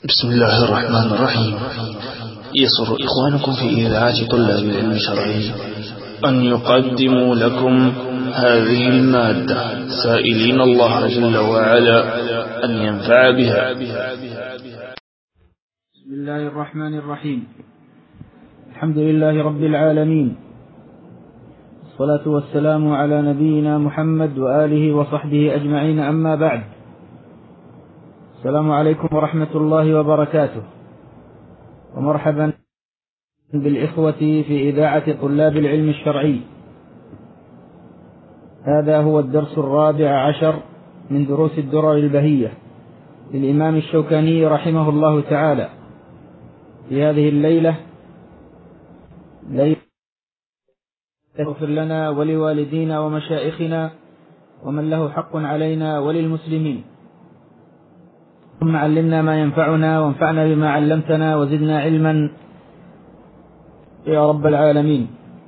بسم الله الرحمن الرحيم. يسر إخوانكم في إذاعة طلاب العلم الشرعي أن يقدموا لكم هذه المادة سائلين الله جل وعلا أن ينفع بها. بسم الله الرحمن الرحيم. الحمد لله رب العالمين، الصلاة والسلام على نبينا محمد وآله وصحبه أجمعين، أما بعد. السلام عليكم ورحمة الله وبركاته، ومرحبا بالإخوة في إذاعة طلاب العلم الشرعي. هذا هو الدرس 14 من دروس الدرر البهية للإمام الشوكاني رحمه الله تعالى في هذه الليلة. اغفر لنا ولوالدينا ومشائخنا ومن له حق علينا وللمسلمين، ثم علمنا ما ينفعنا وانفعنا بما علمتنا وزدنا علما يا رب العالمين.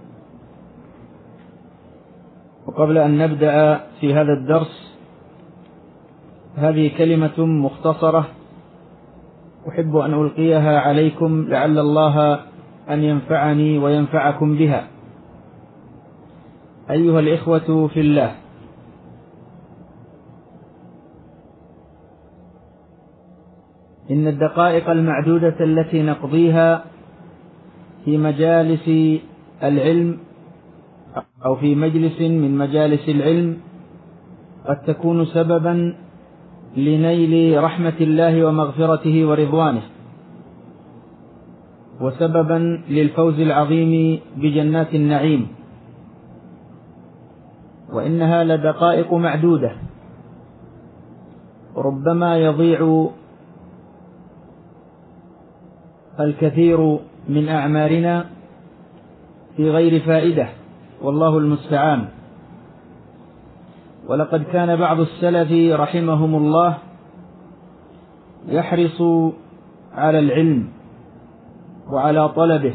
وقبل أن نبدأ في هذا الدرس، هذه كلمة مختصرة أحب أن ألقيها عليكم لعل الله أن ينفعني وينفعكم بها. أيها الإخوة في الله، إن الدقائق المعدودة التي نقضيها في مجالس العلم أو في مجلس من مجالس العلم قد تكون سببا لنيل رحمة الله ومغفرته ورضوانه، وسببا للفوز العظيم بجنات النعيم. وإنها لدقائق معدودة، ربما يضيع الكثير من أعمارنا في غير فائدة، والله المستعان. ولقد كان بعض السلف رحمهم الله يحرص على العلم وعلى طلبه،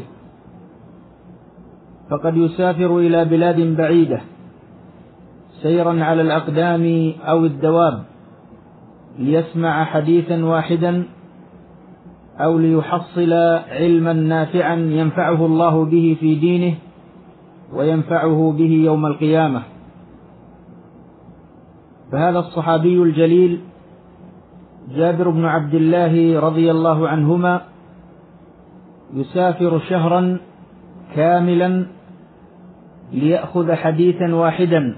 فقد يسافر إلى بلاد بعيدة سيرا على الأقدام أو الدواب ليسمع حديثا واحدا أو ليحصل علما نافعا ينفعه الله به في دينه وينفعه به يوم القيامة. فهذا الصحابي الجليل جابر بن عبد الله رضي الله عنهما يسافر شهرا كاملا ليأخذ حديثا واحدا.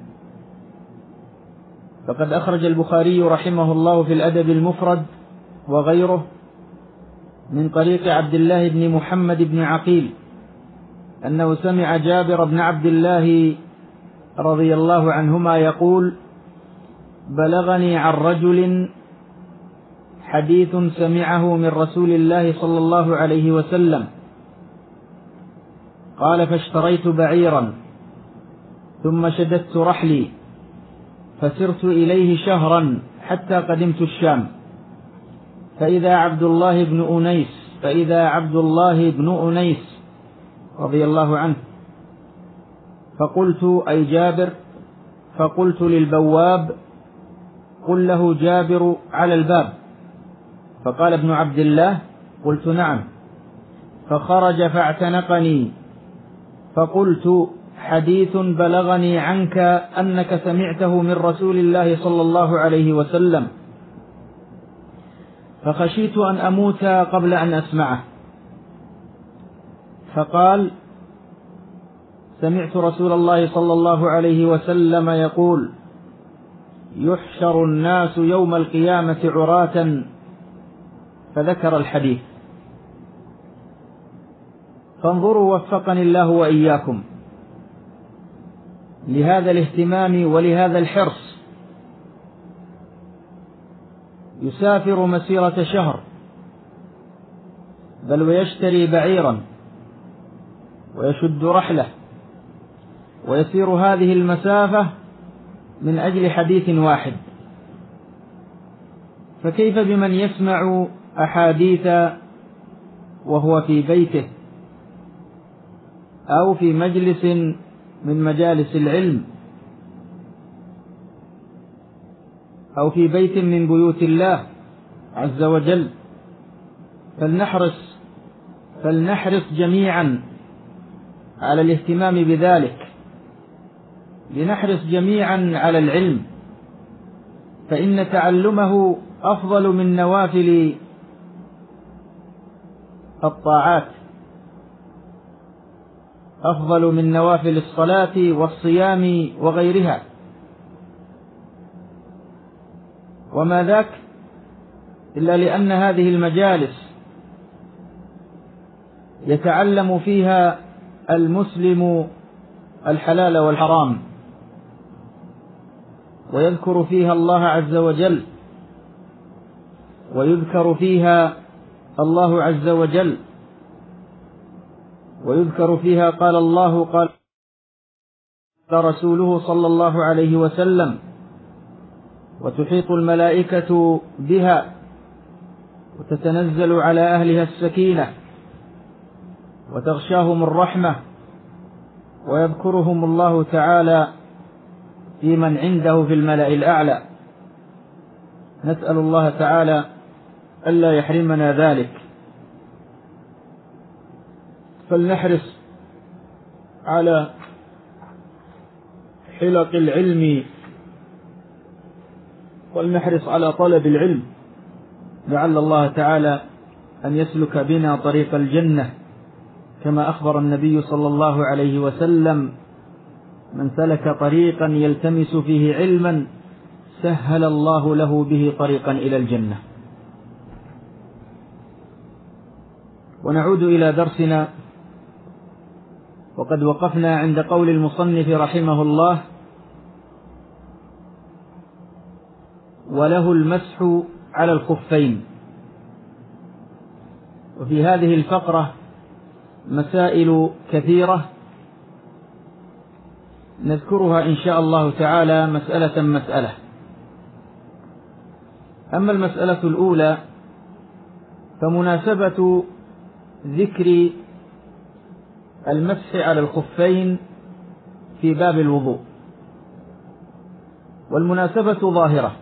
فقد أخرج البخاري رحمه الله في الأدب المفرد وغيره من طريق عبد الله بن محمد بن عقيل أنه سمع جابر بن عبد الله رضي الله عنهما يقول: بلغني عن رجل حديث سمعه من رسول الله صلى الله عليه وسلم، قال: فاشتريت بعيرا ثم شددت رحلي فسرت إليه شهرا حتى قدمت الشام، فإذا عبد الله بن أنيس رضي الله عنه، فقلت: أي جابر؟ فقلت للبواب: قل له جابر على الباب. فقال ابن عبد الله: قلت: نعم. فخرج فاعتنقني، فقلت: حديث بلغني عنك أنك سمعته من رسول الله صلى الله عليه وسلم، فخشيت أن أموت قبل أن أسمعه. فقال: سمعت رسول الله صلى الله عليه وسلم يقول: يحشر الناس يوم القيامة عراة، فذكر الحديث. فانظروا وفقني الله وإياكم لهذا الاهتمام ولهذا الحرص. يسافر مسيرة شهر، بل ويشتري بعيرا ويشد رحله ويسير هذه المسافة من أجل حديث واحد. فكيف بمن يسمع أحاديث وهو في بيته أو في مجلس من مجالس العلم أو في بيت من بيوت الله عز وجل، فلنحرص جميعا على الاهتمام بذلك، لنحرص جميعا على العلم، فإن تعلمه أفضل من نوافل الطاعات، أفضل من نوافل الصلاة والصيام وغيرها. وما ذاك إلا لأن هذه المجالس يتعلم فيها المسلم الحلال والحرام، ويذكر فيها الله عز وجل، ويذكر فيها الله عز وجل، ويذكر فيها قال الله قال رسوله صلى الله عليه وسلم، وتحيط الملائكة بها، وتتنزل على أهلها السكينة، وتغشاهم الرحمة، ويذكرهم الله تعالى في من عنده في الملأ الأعلى. نسأل الله تعالى ألا يحرمنا ذلك. فلنحرص على حلق العلم، ولنحرص على طلب العلم، لعل الله تعالى أن يسلك بنا طريق الجنة، كما أخبر النبي صلى الله عليه وسلم: من سلك طريقا يلتمس فيه علما سهل الله له به طريقا إلى الجنة. ونعود إلى درسنا، وقد وقفنا عند قول المصنف رحمه الله: وله المسح على الخفين. وفي هذه الفقرة مسائل كثيرة نذكرها إن شاء الله تعالى مسألة مسألة. أما المسألة الأولى فمناسبة ذكر المسح على الخفين في باب الوضوء، والمناسبة ظاهرة،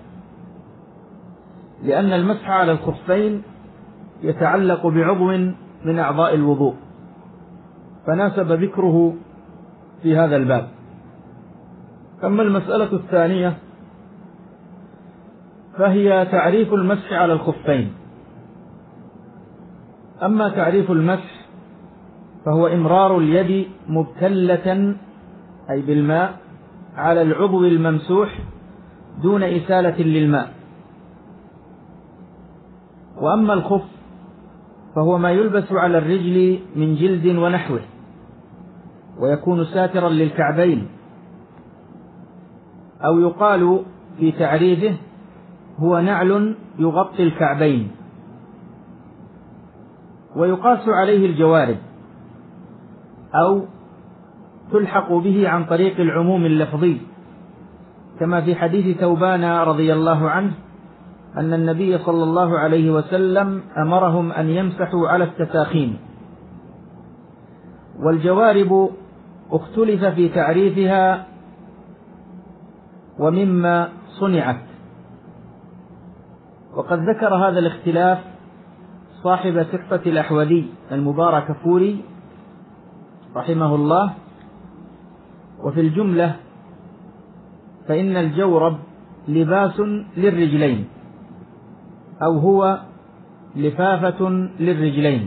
لأن المسح على الخفين يتعلق بعضو من أعضاء الوضوء، فناسب ذكره في هذا الباب. أما المسألة الثانية فهي تعريف المسح على الخفين. أما تعريف المسح فهو إمرار اليد مبتلة أي بالماء على العضو الممسوح دون إسالة للماء. وأما الخف فهو ما يلبس على الرجل من جلد ونحوه، ويكون ساترا للكعبين، أو يقال في تعريفه هو نعل يغطي الكعبين. ويقاس عليه الجوارب، أو تلحق به عن طريق العموم اللفظي، كما في حديث ثوبان رضي الله عنه أن النبي صلى الله عليه وسلم أمرهم أن يمسحوا على التساخين. والجوارب اختلف في تعريفها ومما صنعت، وقد ذكر هذا الاختلاف صاحب تحفة الأحوذي المباركفوري رحمه الله. وفي الجملة فإن الجورب لباس للرجلين، أو هو لفافة للرجلين،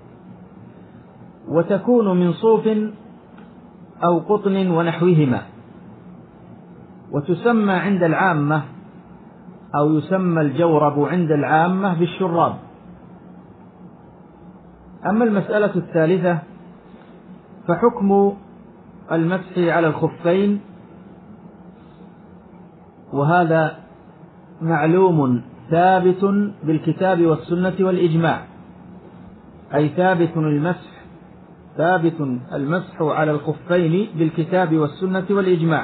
وتكون من صوف أو قطن ونحوهما، وتسمى عند العامة، أو يسمى الجورب عند العامة بالشراب. أما المسألة الثالثة فحكم المسح على الخفين، وهذا معلوم ثابت بالكتاب والسنة والإجماع، أي ثابت المسح على الخفين بالكتاب والسنة والإجماع.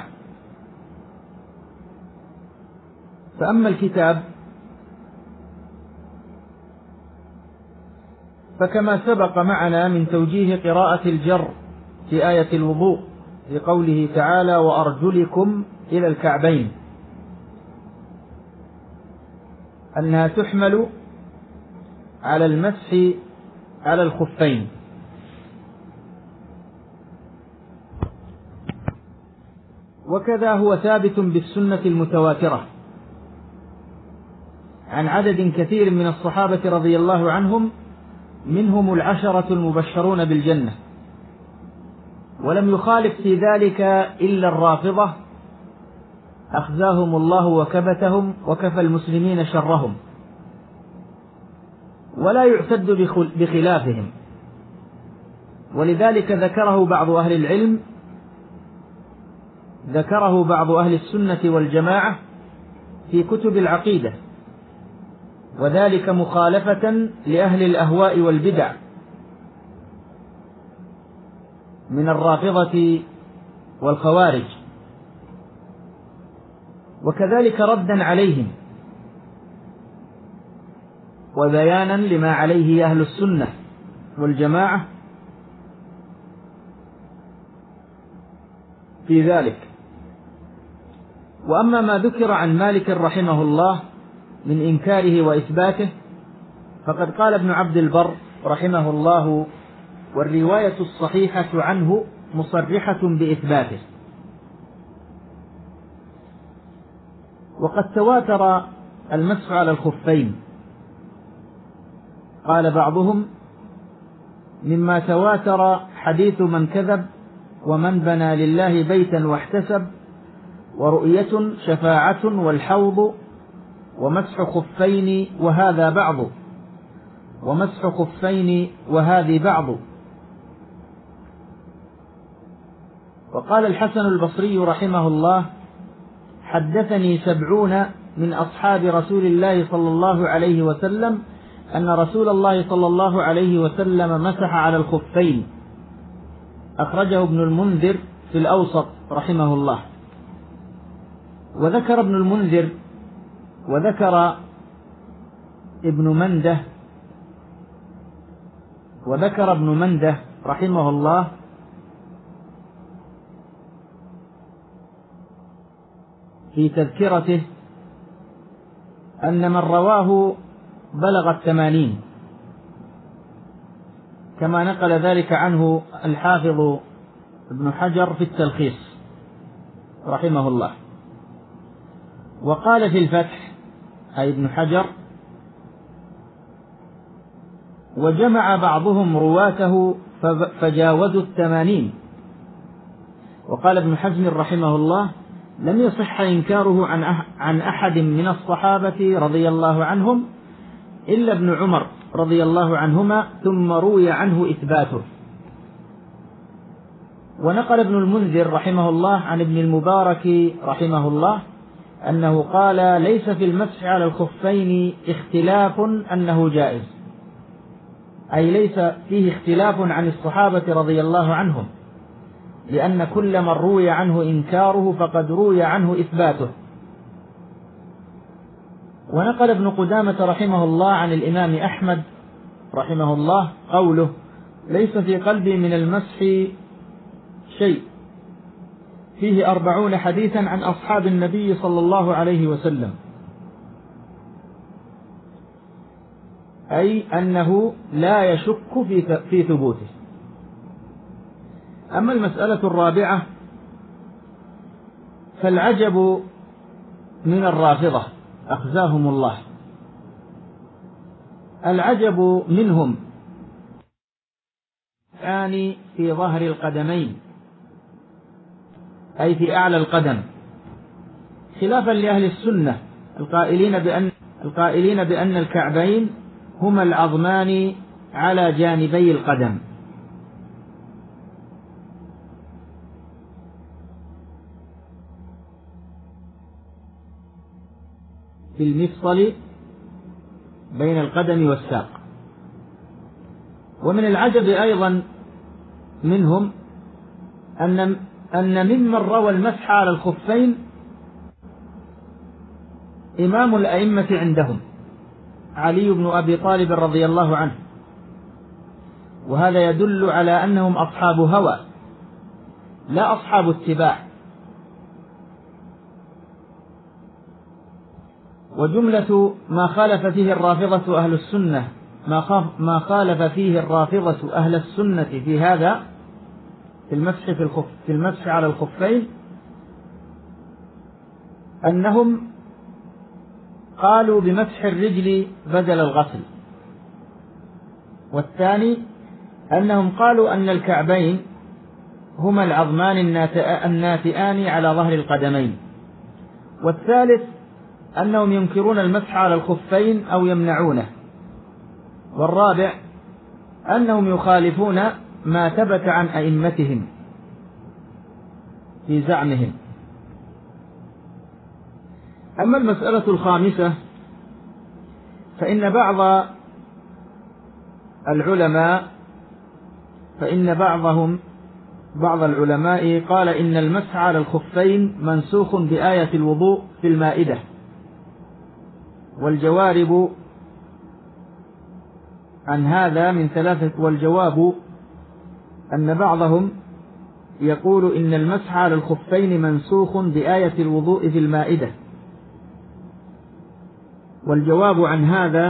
فأما الكتاب فكما سبق معنا من توجيه قراءة الجر في آية الوضوء في قوله تعالى: وأرجلكم إلى الكعبين، أنها تحمل على المسح على الخفين. وكذا هو ثابت بالسنة المتواترة عن عدد كثير من الصحابة رضي الله عنهم، منهم 10 المبشرون بالجنة، ولم يخالف في ذلك إلا الرافضة أخزاهم الله وكبتهم وكفى المسلمين شرهم، ولا يعتد بخلافهم. ولذلك ذكره بعض أهل العلم، ذكره بعض أهل السنة والجماعة في كتب العقيدة، وذلك مخالفة لأهل الأهواء والبدع من الرافضة والخوارج، وكذلك ردا عليهم وبيانا لما عليه أهل السنة والجماعة في ذلك. وأما ما ذكر عن مالك رحمه الله من إنكاره وإثباته، فقد قال ابن عبد البر رحمه الله: والرواية الصحيحة عنه مصرحة بإثباته. وقد تواتر المسح على الخفين، قال بعضهم: مما تواتر حديث من كذب ومن بنى لله بيتا واحتسب، ورؤية شفاعة والحوض، ومسح خفين وهذا بعض، ومسح خفين وهذه بعض. وقال الحسن البصري رحمه الله: حدثني 70 من أصحاب رسول الله صلى الله عليه وسلم أن رسول الله صلى الله عليه وسلم مسح على الخفين. أخرجه ابن المنذر في الأوسط رحمه الله. وذكر ابن المنذر وذكر ابن منده رحمه الله في تذكرته أن من رواه بلغ 80، كما نقل ذلك عنه الحافظ ابن حجر في التلخيص رحمه الله. وقال في الفتح أي ابن حجر: وجمع بعضهم رواته فجاوزوا 80. وقال ابن حزم رحمه الله: لم يصح إنكاره عن أحد من الصحابة رضي الله عنهم إلا ابن عمر رضي الله عنهما، ثم روي عنه إثباته. ونقل ابن المنذر رحمه الله عن ابن المبارك رحمه الله أنه قال: ليس في المسح على الخفين اختلاف أنه جائز، أي ليس فيه اختلاف عن الصحابة رضي الله عنهم، لأن كل من روي عنه إنكاره فقد روي عنه إثباته. ونقل ابن قدامة رحمه الله عن الإمام أحمد رحمه الله قوله: ليس في قلبي من المسح شيء، فيه 40 حديثا عن أصحاب النبي صلى الله عليه وسلم، أي أنه لا يشك في ثبوته. أما المسألة الرابعة فالعجب من الرافضة أخزاهم الله، العجب منهم في ظهر القدمين، أي في أعلى القدم، خلافا لأهل السنة القائلين بأن الكعبين هما العظمان على جانبي القدم. في المفصل بين القدم والساق. ومن العجب أيضا منهم أن ممن روى المسح على الخفين إمام الأئمة عندهم علي بن أبي طالب رضي الله عنه، وهذا يدل على أنهم أصحاب هوى لا أصحاب اتباع. وجملة ما خالف فيه الرافضة أهل السنة ما خالف فيه الرافضة أهل السنة في هذا في المسح على الخفين أنهم قالوا بمسح الرجل بدل الغسل، والثاني أنهم قالوا أن الكعبين هما العظمان الناتئان على ظهر القدمين، والثالث أنهم ينكرون المسح على الخفين أو يمنعونه، والرابع أنهم يخالفون ما ثبت عن أئمتهم في زعمهم. أما المسألة الخامسة فإن بعض العلماء قال إن المسح على الخفين منسوخ بآية الوضوء في المائدة، والجواب عن هذا من ثلاثة، والجواب أن بعضهم يقول إن المسح على الخفين منسوخ بآية الوضوء في المائدة، والجواب عن هذا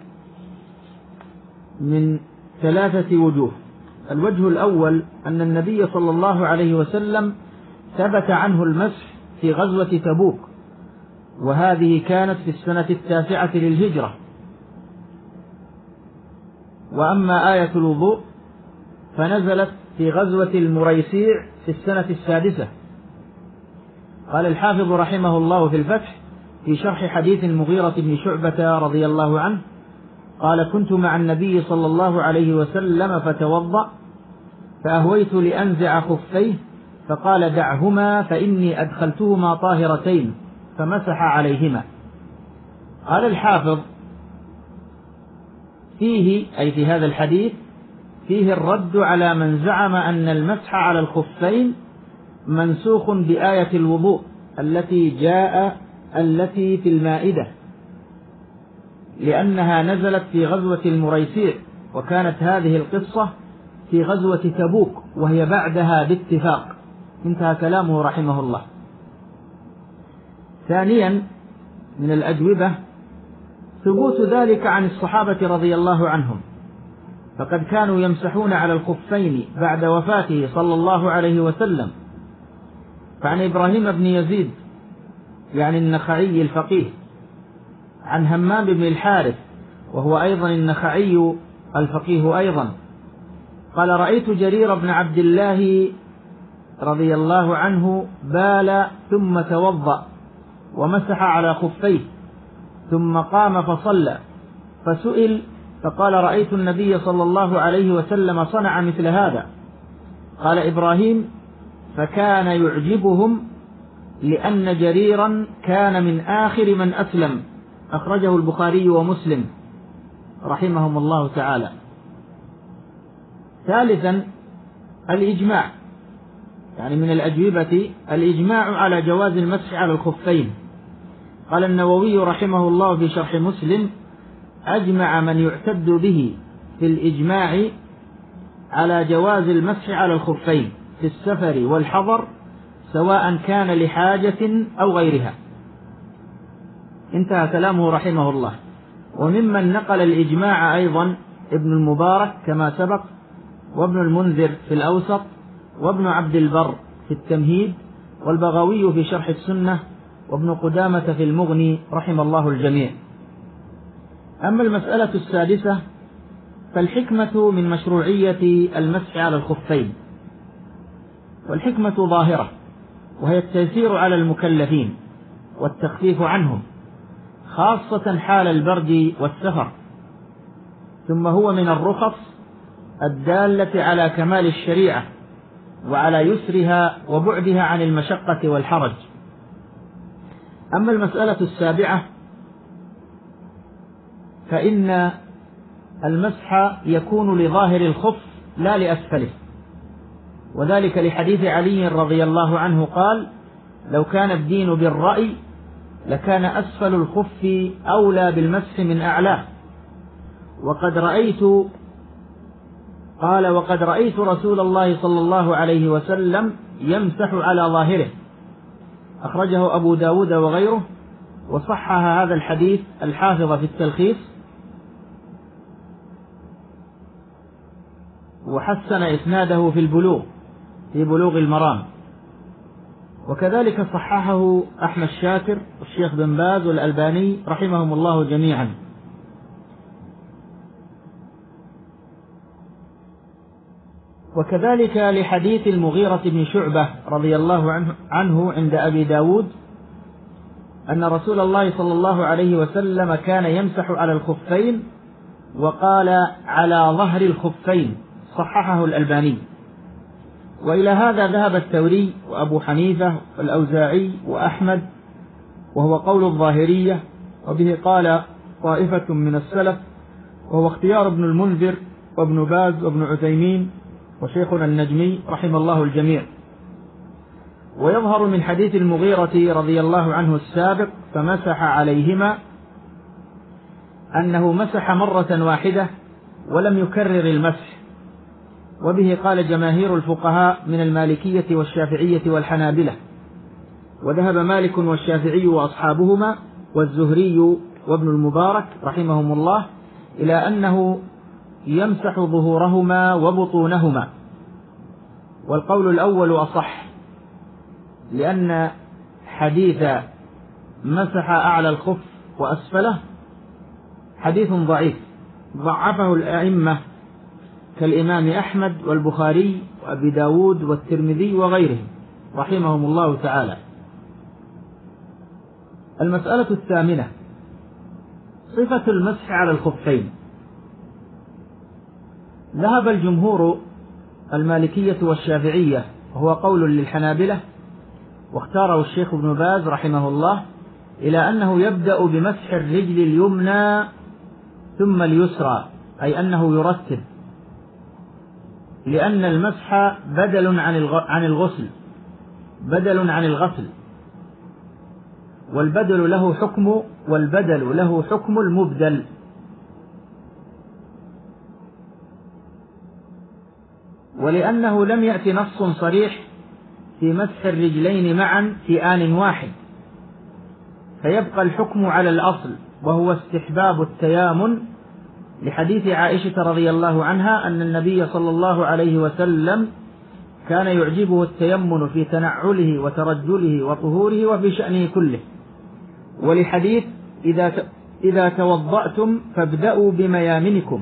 من ثلاثة وجوه. الوجه الأول أن النبي صلى الله عليه وسلم ثبت عنه المسح في غزوة تبوك، وهذه كانت في السنة 9 للهجرة. وأما آية الوضوء فنزلت في غزوة المريسيع في السنة 6. قال الحافظ رحمه الله في الفتح في شرح حديث المغيرة بن شعبة رضي الله عنه قال: كنت مع النبي صلى الله عليه وسلم فتوضأ فأهويت لأنزع خفيه فقال: دعهما فإني أدخلتهما طاهرتين، فمسح عليهما. قال الحافظ: فيه أي في هذا الحديث فيه الرد على من زعم أن المسح على الخفين منسوخ بآية الوضوء التي في المائدة، لأنها نزلت في غزوة المريسيع، وكانت هذه القصة في غزوة تبوك وهي بعدها باتفاق. انتهى كلامه رحمه الله. ثانيا من الأجوبة ثبوت ذلك عن الصحابة رضي الله عنهم، فقد كانوا يمسحون على الخفين بعد وفاته صلى الله عليه وسلم. فعن إبراهيم بن يزيد يعني النخعي الفقيه، عن همام بن الحارث وهو أيضا النخعي الفقيه أيضا، قال: رأيت جرير بن عبد الله رضي الله عنه بال ثم توضأ ومسح على خفيه ثم قام فصلى، فسئل فقال: رأيت النبي صلى الله عليه وسلم صنع مثل هذا. قال إبراهيم: فكان يعجبهم لأن جريرا كان من آخر من أسلم. أخرجه البخاري ومسلم رحمهم الله تعالى. ثالثا الإجماع، يعني من الأجوبة الإجماع على جواز المسح على الخفين. قال النووي رحمه الله في شرح مسلم: أجمع من يعتد به في الإجماع على جواز المسح على الخفين في السفر والحضر، سواء كان لحاجة أو غيرها. انتهى كلامه رحمه الله. وممن نقل الإجماع أيضا ابن المبارك كما سبق، وابن المنذر في الأوسط، وابن عبد البر في التمهيد، والبغوي في شرح السنة، وابن قدامة في المغني رحم الله الجميع. أما المسألة السادسة فالحكمة من مشروعية المسح على الخفين، والحكمة ظاهرة، وهي التيسير على المكلفين والتخفيف عنهم، خاصة حال البرد والسفر. ثم هو من الرخص الدالة على كمال الشريعة وعلى يسرها وبعدها عن المشقة والحرج. أما المسألة السابعة فإن المسح يكون لظاهر الخف لا لأسفله، وذلك لحديث علي رضي الله عنه قال: لو كان الدين بالرأي لكان أسفل الخف أولى بالمسح من أعلاه. وقد رأيت رسول الله صلى الله عليه وسلم يمسح على ظاهره. أخرجه أبو داود وغيره، وصحح هذا الحديث الحافظ في التلخيص. وحسن إسناده في البلوغ، في بلوغ المرام. وكذلك صححه أحمد شاكر والشيخ بن باز والألباني رحمهم الله جميعا. وكذلك لحديث المغيرة بن شعبة رضي الله عنه عند أبي داود أن رسول الله صلى الله عليه وسلم كان يمسح على الخفين وقال على ظهر الخفين، صححه الألباني. وإلى هذا ذهب الثوري وأبو حنيفة والأوزاعي وأحمد، وهو قول الظاهرية، وبه قال طائفة من السلف، وهو اختيار ابن المنذر وابن باز وابن عثيمين وشيخنا النجمي رحم الله الجميع. ويظهر من حديث المغيرة رضي الله عنه السابق فمسح عليهما أنه مسح مرة واحدة ولم يكرر المسح، وبه قال جماهير الفقهاء من المالكية والشافعية والحنابلة، وذهب مالك والشافعي وأصحابهما والزهري وابن المبارك رحمهم الله إلى أنه يمسح ظهورهما وبطونهما، والقول الأول أصح، لأن حديث مسح أعلى الخف وأسفله حديث ضعيف ضعفه الأئمة كالإمام أحمد والبخاري وأبي داود والترمذي وغيرهم رحمهم الله تعالى. المسألة الثامنة: صفة المسح على الخفين. ذهب الجمهور المالكية والشافعية، وهو قول للحنابلة واختاره الشيخ ابن باز رحمه الله، إلى أنه يبدأ بمسح الرجل اليمنى ثم اليسرى، أي أنه يرتب، لأن المسح بدل عن الغسل، بدل عن الغسل، والبدل له حكم المبدل. ولأنه لم يأت نص صريح في مسح الرجلين معا في آن واحد، فيبقى الحكم على الأصل، وهو استحباب التيامن، لحديث عائشة رضي الله عنها أن النبي صلى الله عليه وسلم كان يعجبه التيمن في تنعله وترجله وطهوره وفي شأنه كله، ولحديث إذا توضأتم فابدأوا بميامنكم.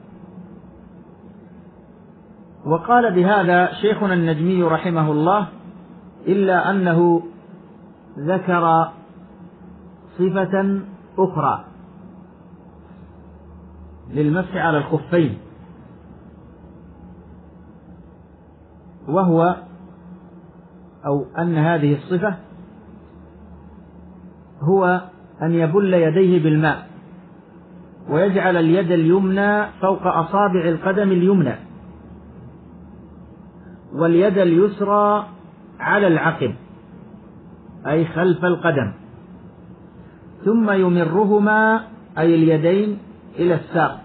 وقال بهذا شيخنا النجمي رحمه الله، إلا أنه ذكر صفة أخرى للمسح على الخفين، وهو أن هذه الصفة هو أن يبل يديه بالماء ويجعل اليد اليمنى فوق أصابع القدم اليمنى، واليد اليسرى على العقب أي خلف القدم، ثم يمرهما أي اليدين إلى الساق،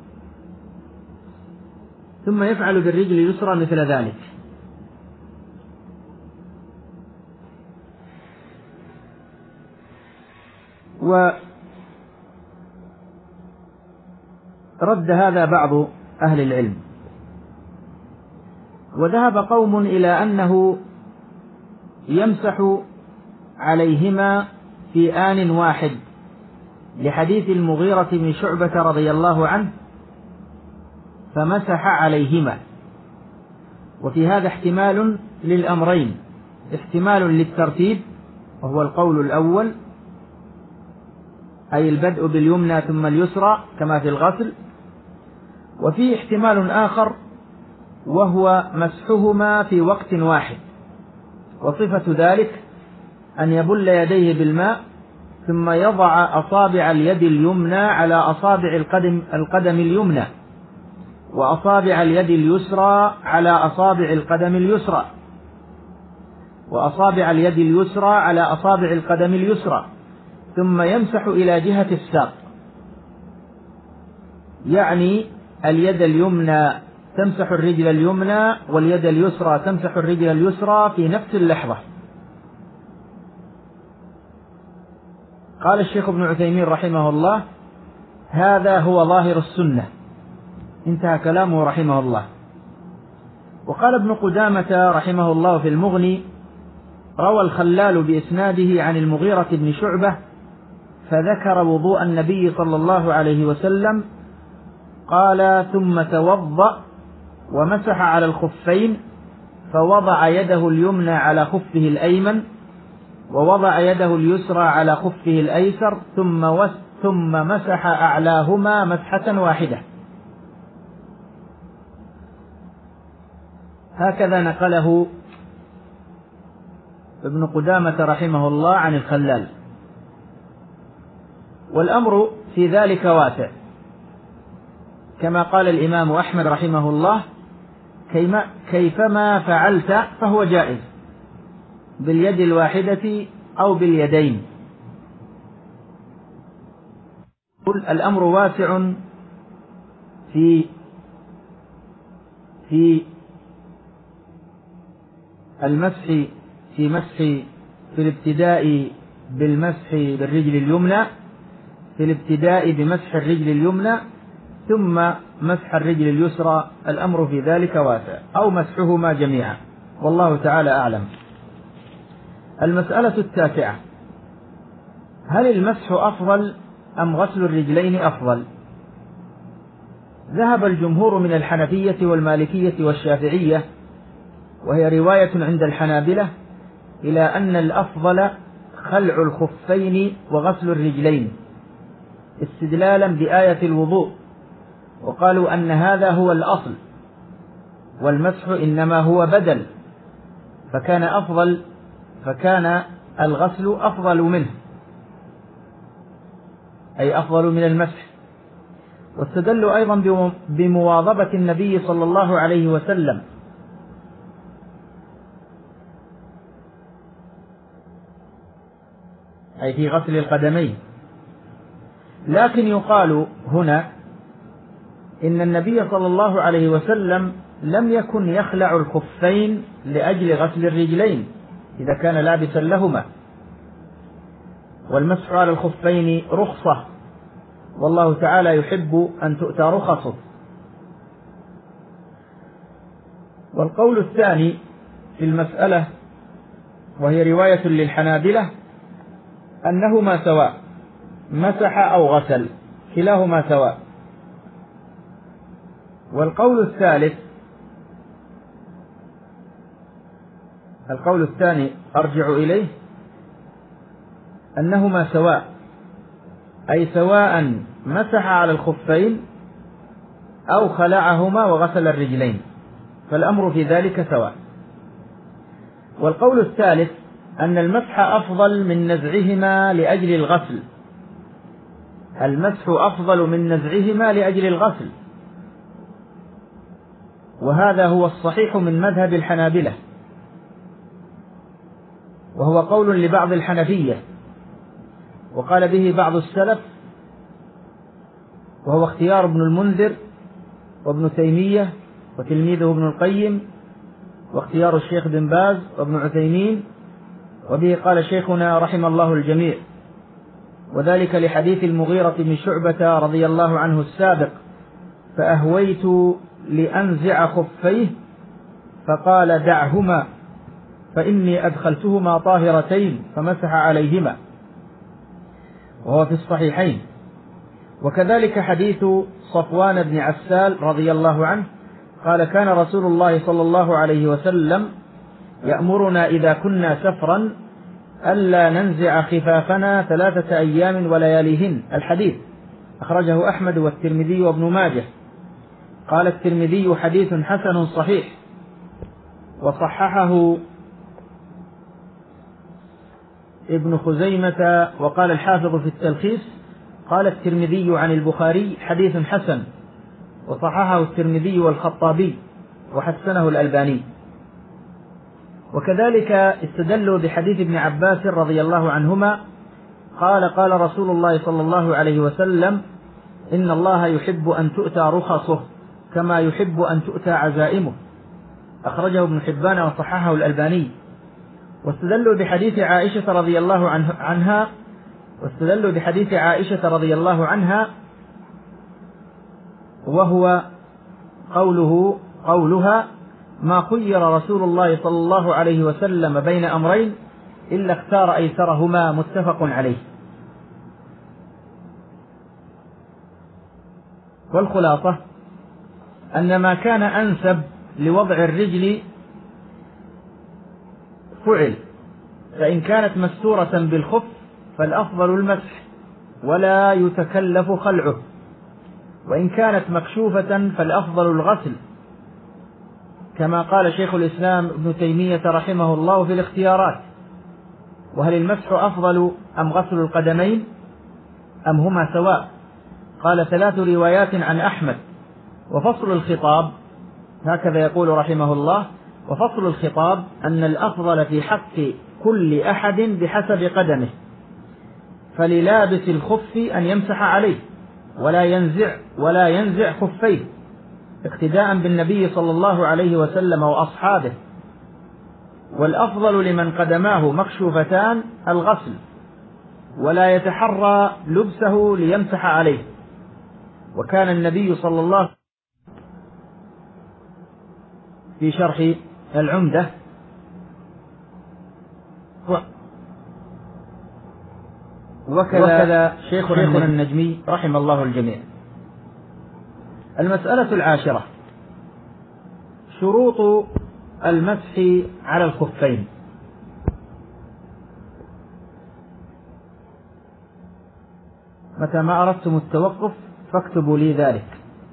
ثم يفعل بالرجل اليسرى مثل ذلك. ورد هذا بعض أهل العلم. وذهب قوم إلى أنه يمسح عليهما في آن واحد، لحديث المغيرة بن شعبة رضي الله عنه فمسح عليهما. وفي هذا احتمال للأمرين: احتمال للترتيب وهو القول الأول، أي البدء باليمنى ثم اليسرى كما في الغسل، وفي احتمال آخر وهو مسحهما في وقت واحد، وصفة ذلك أن يبل يديه بالماء ثم يضع أصابع اليد اليمنى على أصابع القدم اليمنى، وأصابع اليد اليسرى على أصابع القدم اليسرى، وأصابع اليد اليسرى على أصابع القدم اليسرى، ثم يمسح إلى جهة الساق، يعني اليد اليمنى تمسح الرجل اليمنى واليد اليسرى تمسح الرجل اليسرى في نفس اللحظة. قال الشيخ ابن عثيمين رحمه الله: هذا هو ظاهر السنة. انتهى كلامه رحمه الله. وقال ابن قدامة رحمه الله في المغني: روى الخلال بإسناده عن المغيرة بن شعبة فذكر وضوء النبي صلى الله عليه وسلم، قال: ثم توضأ ومسح على الخفين، فوضع يده اليمنى على خفه الأيمن، ووضع يده اليسرى على خفه الأيسر، ثم مسح أعلاهما مسحة واحدة. هكذا نقله ابن قدامة رحمه الله عن الخلال. والأمر في ذلك واسع، كما قال الإمام أحمد رحمه الله: كيفما فعلت فهو جائز، باليد الواحدة أو باليدين. الأمر واسع في المسح، في الابتداء بالمسح بالرجل اليمنى، في الابتداء بمسح الرجل اليمنى ثم مسح الرجل اليسرى. الأمر في ذلك واسع، أو مسحهما جميعا، والله تعالى أعلم. المسألة 9: هل المسح أفضل أم غسل الرجلين أفضل؟ ذهب الجمهور من الحنفية والمالكية والشافعية، وهي رواية عند الحنابلة، إلى أن الأفضل خلع الخفين وغسل الرجلين، استدلالا بآية الوضوء، وقالوا أن هذا هو الأصل، والمسح إنما هو بدل، فكان الغسل أفضل منه، أي أفضل من المسح. واستدلوا أيضا بمواظبة النبي صلى الله عليه وسلم أي في غسل القدمين. لكن يقال هنا إن النبي صلى الله عليه وسلم لم يكن يخلع الخفين لأجل غسل الرجلين إذا كان لابسا لهما، والمسح على الخفين رخصة، والله تعالى يحب أن تؤتى رخصه. والقول الثاني في المسألة، وهي رواية للحنابلة، أنهما سواء، مسح أو غسل كلاهما سواء. والقول الثاني أرجع إليه، أنهما سواء، أي سواء مسح على الخفين أو خلعهما وغسل الرجلين، فالأمر في ذلك سواء. والقول الثالث أن المسح أفضل من نزعهما لأجل الغسل، المسح أفضل من نزعهما لأجل الغسل، وهذا هو الصحيح من مذهب الحنابلة، وهو قول لبعض الحنفية، وقال به بعض السلف، وهو اختيار ابن المنذر وابن تيمية وتلميذه ابن القيم، واختيار الشيخ بن باز وابن عثيمين، وبه قال شيخنا رحم الله الجميع، وذلك لحديث المغيرة بن شعبة رضي الله عنه السابق: فأهويت لأنزع خفيه فقال: دعهما فإني أدخلتهما طاهرتين، فمسح عليهما، وهو في الصحيحين. وكذلك حديث صفوان بن عسال رضي الله عنه قال: كان رسول الله صلى الله عليه وسلم يأمرنا إذا كنا سفرا ألا ننزع خفافنا 3 أيام ولياليهن. الحديث أخرجه أحمد والترمذي وابن ماجه. قال الترمذي: حديث حسن صحيح، وصححه ابن خزيمة. وقال الحافظ في التلخيص: قال الترمذي عن البخاري: حديث حسن، وصححه الترمذي والخطابي وحسنه الألباني. وكذلك استدلوا بحديث ابن عباس رضي الله عنهما قال: قال رسول الله صلى الله عليه وسلم: إن الله يحب أن تؤتى رخصه كما يحب أن تؤتى عزائمه. أخرجه ابن حبان وصححه الألباني. واستدلوا بحديث عائشة رضي الله عنها وهو قولها: ما خير رسول الله صلى الله عليه وسلم بين أمرين إلا اختار أيسرهما، متفق عليه. والخلاصة أن ما كان أنسب لوضع الرجل فعل، فإن كانت مستورة بالخف فالأفضل المسح ولا يتكلف خلعه، وإن كانت مكشوفة فالأفضل الغسل، كما قال شيخ الإسلام ابن تيمية رحمه الله في الاختيارات: وهل المسح أفضل أم غسل القدمين أم هما سواء؟ قال: 3 روايات عن أحمد. وفصل الخطاب، هكذا يقول رحمه الله: وفصل الخطاب أن الأفضل في حق كل أحد بحسب قدمه، فللابس الخف أن يمسح عليه ولا ينزع خفيه، اقتداء بالنبي صلى الله عليه وسلم وأصحابه. والأفضل لمن قدماه مكشوفتان الغسل، ولا يتحرى لبسه ليمسح عليه. وكان النبي صلى الله عليه وسلم في شرح العمدة وكذا شيخنا النجمي رحم الله الجميع. المسألة 10: شروط المسح على الخفين. متى ما أردتم التوقف فاكتبوا لي ذلك.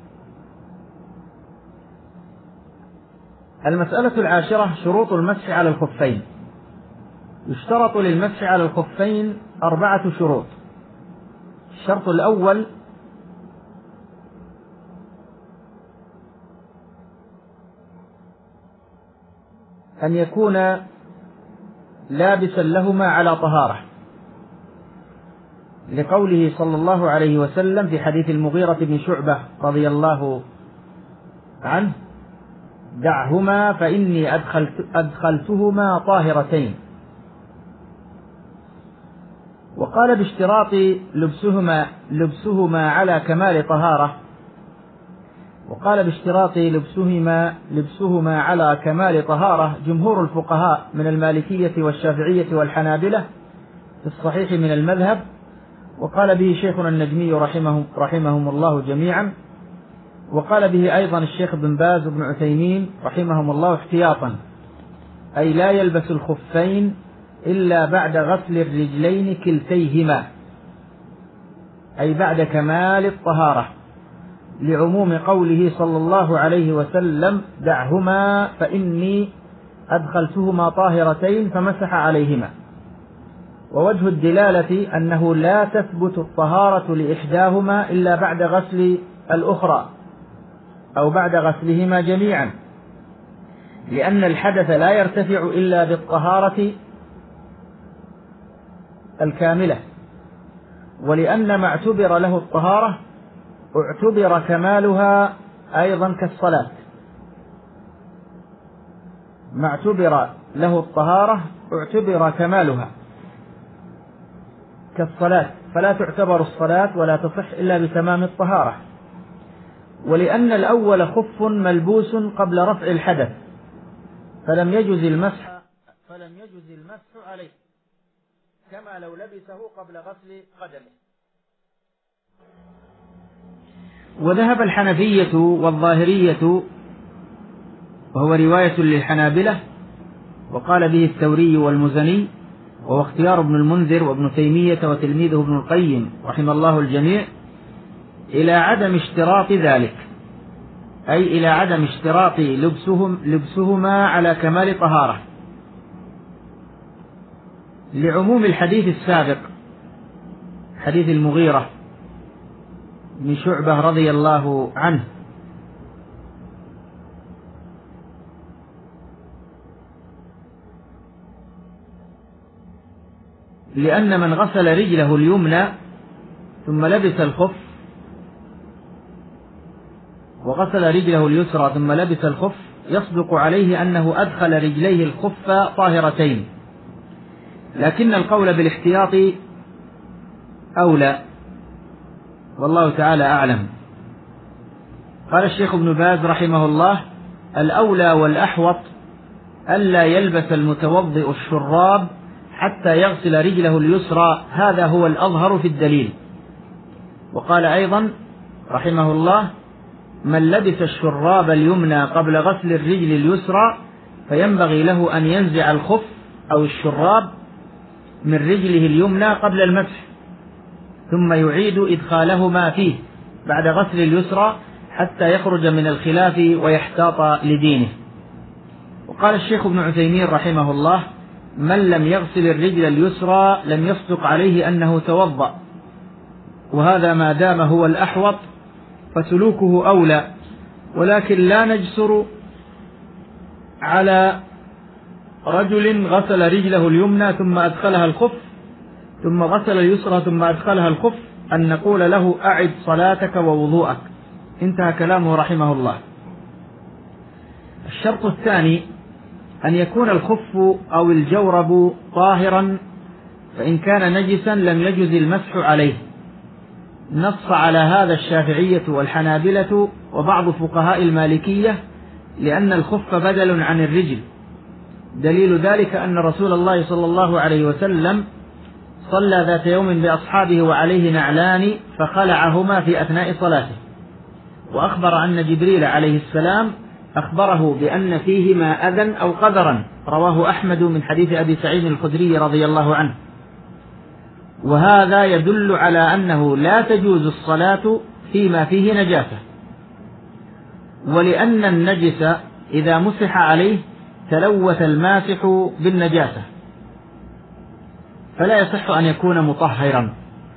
المسألة 10: شروط المسح على الخفين. يشترط للمسح على الخفين 4 شروط. الشرط الأول: أن يكون لابسا لهما على طهارة، لقوله صلى الله عليه وسلم في حديث المغيرة بن شعبة رضي الله عنه: دعهما فإني أدخلتهما طاهرتين. وقال باشتراط لبسهما على كمال طهارة، وقال باشتراط لبسهما على كمال طهارة جمهور الفقهاء من المالكية والشافعية والحنابلة في الصحيح من المذهب، وقال به شيخنا النجمي رحمهم الله جميعا، وقال به أيضا الشيخ بن باز وابن عثيمين رحمهم الله احتياطا، أي لا يلبس الخفين إلا بعد غسل الرجلين كلتيهما، أي بعد كمال الطهارة، لعموم قوله صلى الله عليه وسلم: دعهما فإني أدخلتهما طاهرتين، فمسح عليهما. ووجه الدلالة أنه لا تثبت الطهارة لإحداهما إلا بعد غسل الأخرى أو بعد غسلهما جميعا، لأن الحدث لا يرتفع إلا بالطهارة الكاملة، ولأن ما اعتبر له الطهارة اعتبر كمالها أيضا كالصلاة. ما اعتبر له الطهارة اعتبر كمالها كالصلاة، فلا تعتبر الصلاة ولا تصح إلا بتمام الطهارة. ولأن الأول خف ملبوس قبل رفع الحدث، فلم يجز المسح عليه كما لو لبسه قبل غسل قدمه. وذهب الحنفية والظاهرية، وهو رواية للحنابلة، وقال به الثوري والمزني، وهو اختيار ابن المنذر وابن تيمية وتلميذه ابن القيم رحم الله الجميع، إلى عدم اشتراط ذلك، أي إلى عدم اشتراط لبسهما على كمال طهارة، لعموم الحديث السابق، حديث المغيرة بن شعبة رضي الله عنه، لأن من غسل رجله اليمنى ثم لبس الخف، وغسل رجله اليسرى ثم لبس الخف، يصدق عليه أنه أدخل رجليه الخف طاهرتين، لكن القول بالاحتياط أولى، والله تعالى أعلم. قال الشيخ ابن باز رحمه الله: الأولى والأحوط ألا يلبس المتوضئ الشراب حتى يغسل رجله اليسرى، هذا هو الأظهر في الدليل. وقال أيضا رحمه الله: من لبس الشراب اليمنى قبل غسل الرجل اليسرى فينبغي له أن ينزع الخف أو الشراب من رجله اليمنى قبل المسح، ثم يعيد إدخالهما فيه بعد غسل اليسرى حتى يخرج من الخلاف ويحتاط لدينه. وقال الشيخ ابن عثيمين رحمه الله: من لم يغسل الرجل اليسرى لم يصدق عليه أنه توضأ، وهذا ما دام هو الأحوط فسلوكه أولى، ولكن لا نجسر على رجل غسل رجله اليمنى ثم أدخلها الخف، ثم غسل اليسرى ثم أدخلها الخف، أن نقول له: أعد صلاتك ووضوءك. انتهى كلامه رحمه الله. الشرط الثاني أن يكون الخف أو الجورب طاهرا، فإن كان نجسا لم يجز المسح عليه. نص على هذا الشافعية والحنابلة وبعض فقهاء المالكية، لأن الخف بدل عن الرجل. دليل ذلك أن رسول الله صلى الله عليه وسلم صلى ذات يوم بأصحابه وعليه نعلان فخلعهما في أثناء صلاته، وأخبر أن جبريل عليه السلام أخبره بأن فيهما أذى أو قذرا، رواه أحمد من حديث أبي سعيد الخدري رضي الله عنه. وهذا يدل على أنه لا تجوز الصلاة فيما فيه نجاسة، ولأن النجس إذا مسح عليه تلوث الماسح بالنجاسة، فلا يصح أن يكون مطهرا.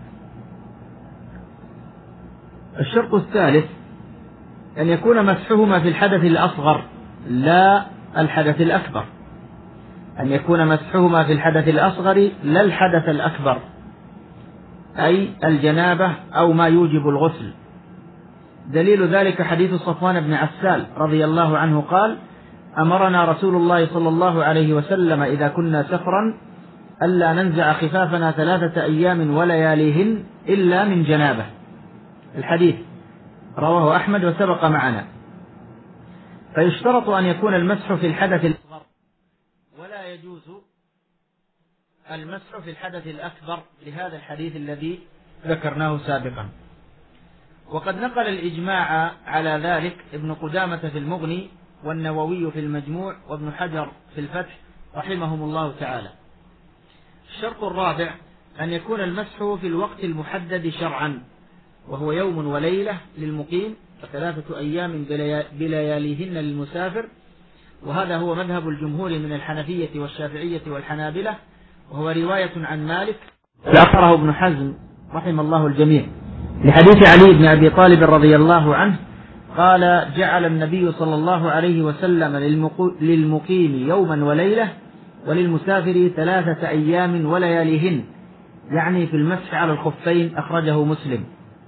الشرط الثالث أن يكون مسحهما في الحدث الأصغر لا الحدث الأكبر، أن يكون مسحهما في الحدث الأصغر لا الحدث الأكبر، أي الجنابة أو ما يوجب الغسل. دليل ذلك حديث صفوان بن عسال رضي الله عنه قال: أمرنا رسول الله صلى الله عليه وسلم إذا كنا سفرا ألا ننزع خفافنا 3 أيام ولياليهن إلا من جنابة. الحديث رواه أحمد وسبق معنا. فيشترط أن يكون المسح في الحدث الأصغر، ولا يجوز المسح في الحدث الأكبر، لهذا الحديث الذي ذكرناه سابقا. وقد نقل الإجماع على ذلك ابن قدامة في المغني، والنووي في المجموع، وابن حجر في الفتح رحمهم الله تعالى. الشرط الرابع أن يكون المسح في الوقت المحدد شرعا، وهو يوم وليلة للمقيم، و3 أيام بلياليهن للمسافر، وهذا هو مذهب الجمهور من الحنفية والشافعية والحنابلة، وهو رواية عن مالك ذكره ابن حزم رحم الله الجميع، لحديث علي بن أبي طالب رضي الله عنه قال: جعل النبي صلى الله عليه وسلم للمقيم يوما وليلة، وللمسافر 3 أيام ولياليهن، يعني في المسح على الخفين، أخرجه مسلم.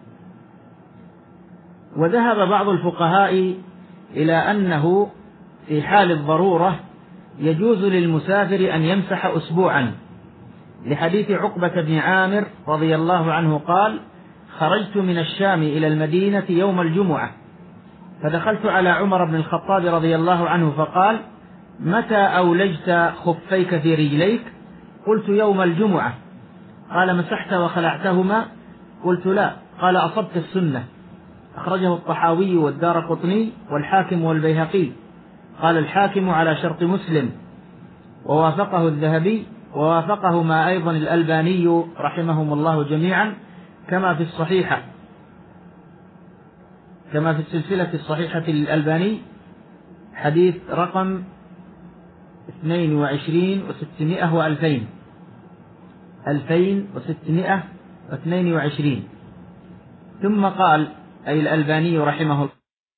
وذهب بعض الفقهاء إلى أنه في حال الضرورة يجوز للمسافر أن يمسح أسبوعا، لحديث عقبة بن عامر رضي الله عنه قال: خرجت من الشام إلى المدينة يوم الجمعة، فدخلت على عمر بن الخطاب رضي الله عنه فقال: متى أولجت خفيك في رجليك؟ قلت: يوم الجمعة. قال: مسحت وخلعتهما؟ قلت: لا. قال: أصبت السنة. أخرجه الطحاوي والدارقطني والحاكم والبيهقي. قال الحاكم على شرط مسلم، ووافقه الذهبي، ووافقهما أيضا الألباني رحمهم الله جميعا، كما في الصحيحة، كما في السلسلة الصحيحة للألباني حديث رقم 22 و600 و2000 2622. ثم قال أي الألباني رحمه الله.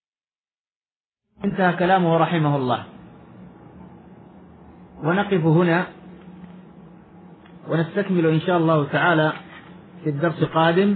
انتهى كلامه رحمه الله. ونقف هنا ونستكمل إن شاء الله تعالى في الدرس القادم.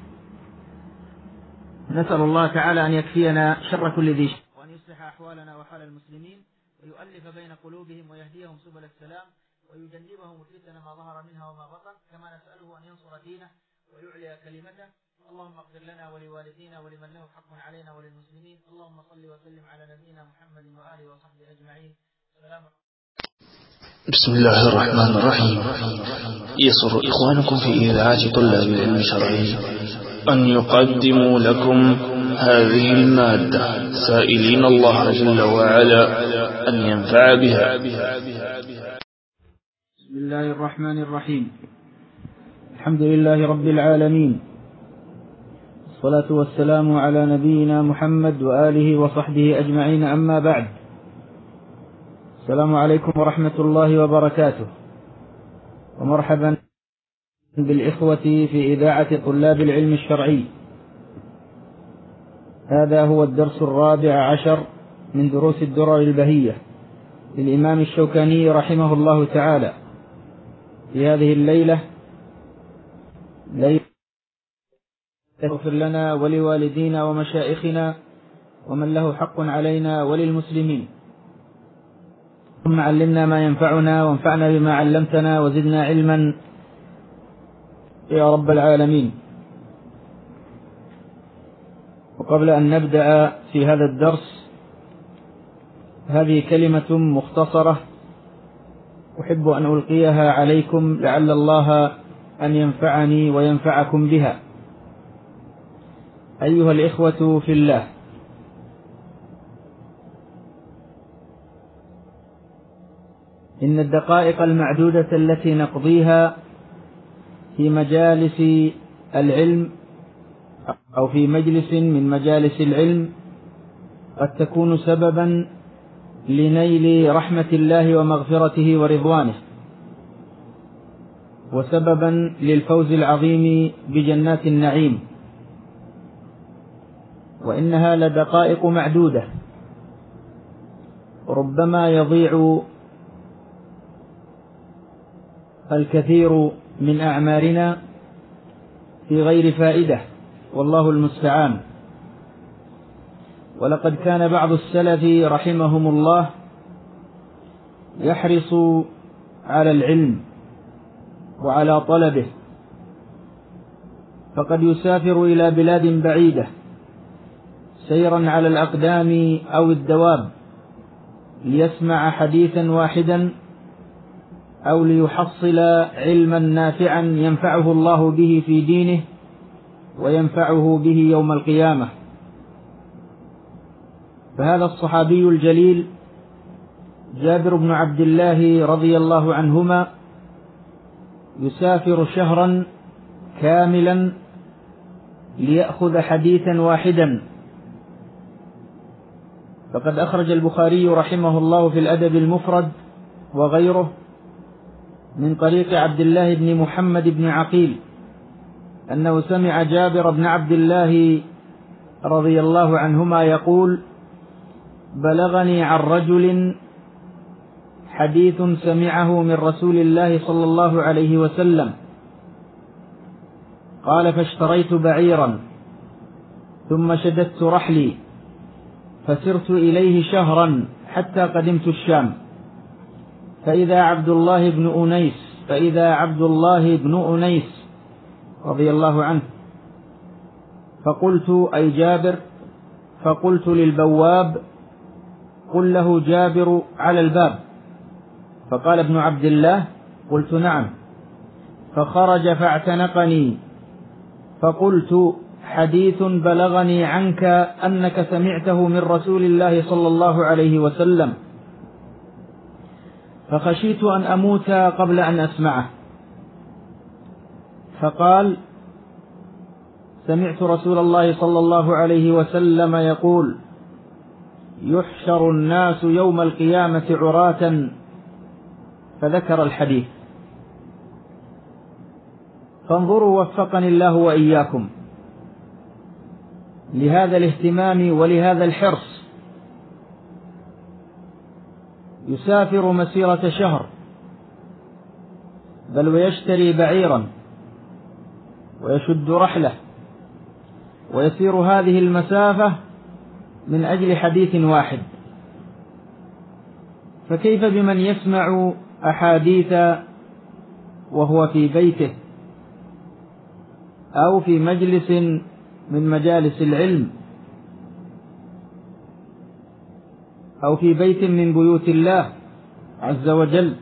نسأل الله تعالى أن يكفينا شر كل ذي شر، وأن يصلح أحوالنا وحال المسلمين، ويؤلف بين قلوبهم ويهديهم سبل السلام، ويجنبهم الفتن ما ظهر منها وما بطن، كما نسأله أن ينصر دينه ويعلي كلمته. اللهم اغفر لنا ولوالدينا ولمن له حق علينا وللمسلمين. اللهم صل وسلم على نبينا محمد وآله وصحبه أجمعين. السلام عليكم. بسم الله الرحمن الرحيم. يسر إخوانكم في إذاعة طلاب العلم الشرعي أن يقدموا لكم هذه المادة سائلين الله جل وعلا أن ينفع بها. بسم الله الرحمن الرحيم. الحمد لله رب العالمين، الصلاة والسلام على نبينا محمد وآله وصحبه أجمعين، أما بعد. السلام عليكم ورحمة الله وبركاته، ومرحبا بالإخوة في إذاعة طلاب العلم الشرعي. هذا هو الدرس 14 من دروس الدرر البهية للإمام الشوكاني رحمه الله تعالى في هذه الليلة. اغفر لنا ولوالدينا ومشائخنا ومن له حق علينا وللمسلمين. ثم علمنا ما ينفعنا وانفعنا بما علمتنا وزدنا علما يا رب العالمين. وقبل أن نبدأ في هذا الدرس، هذه كلمة مختصرة أحب أن ألقيها عليكم لعل الله أن ينفعني وينفعكم بها. أيها الإخوة في الله، إن الدقائق المعدودة التي نقضيها في مجالس العلم أو في مجلس من مجالس العلم قد تكون سببا لنيل رحمة الله ومغفرته ورضوانه، وسببا للفوز العظيم بجنات النعيم. وإنها لدقائق معدودة، ربما يضيع الكثير من أعمارنا في غير فائدة، والله المستعان. ولقد كان بعض السلف رحمهم الله يحرص على العلم وعلى طلبه، فقد يسافر إلى بلاد بعيدة سيرا على الأقدام أو الدواب ليسمع حديثا واحدا أو ليحصل علما نافعا ينفعه الله به في دينه وينفعه به يوم القيامة. فهذا الصحابي الجليل جابر بن عبد الله رضي الله عنهما يسافر شهرا كاملا ليأخذ حديثا واحدا. فقد أخرج البخاري رحمه الله في الأدب المفرد وغيره من طريق عبد الله بن محمد بن عقيل أنه سمع جابر بن عبد الله رضي الله عنهما يقول: بلغني عن رجل حديث سمعه من رسول الله صلى الله عليه وسلم، قال: فاشتريت بعيرا ثم شددت رحلي فسرت إليه شهرا حتى قدمت الشام، فإذا عبد الله بن أنيس رضي الله عنه، فقلت: أي جابر؟ فقلت للبواب: قل له جابر على الباب. فقال ابن عبد الله: قلت: نعم. فخرج فاعتنقني، فقلت: حديث بلغني عنك أنك سمعته من رسول الله صلى الله عليه وسلم، فخشيت أن أموت قبل أن أسمعه. فقال: سمعت رسول الله صلى الله عليه وسلم يقول: يحشر الناس يوم القيامة عراة، فذكر الحديث. فانظروا وفقني الله وإياكم لهذا الاهتمام ولهذا الحرص. يسافر مسيرة شهر، بل ويشتري بعيرا ويشد رحله ويسير هذه المسافة من أجل حديث واحد. فكيف بمن يسمع أحاديث وهو في بيته أو في مجلس من مجالس العلم أو في بيت من بيوت الله عز وجل،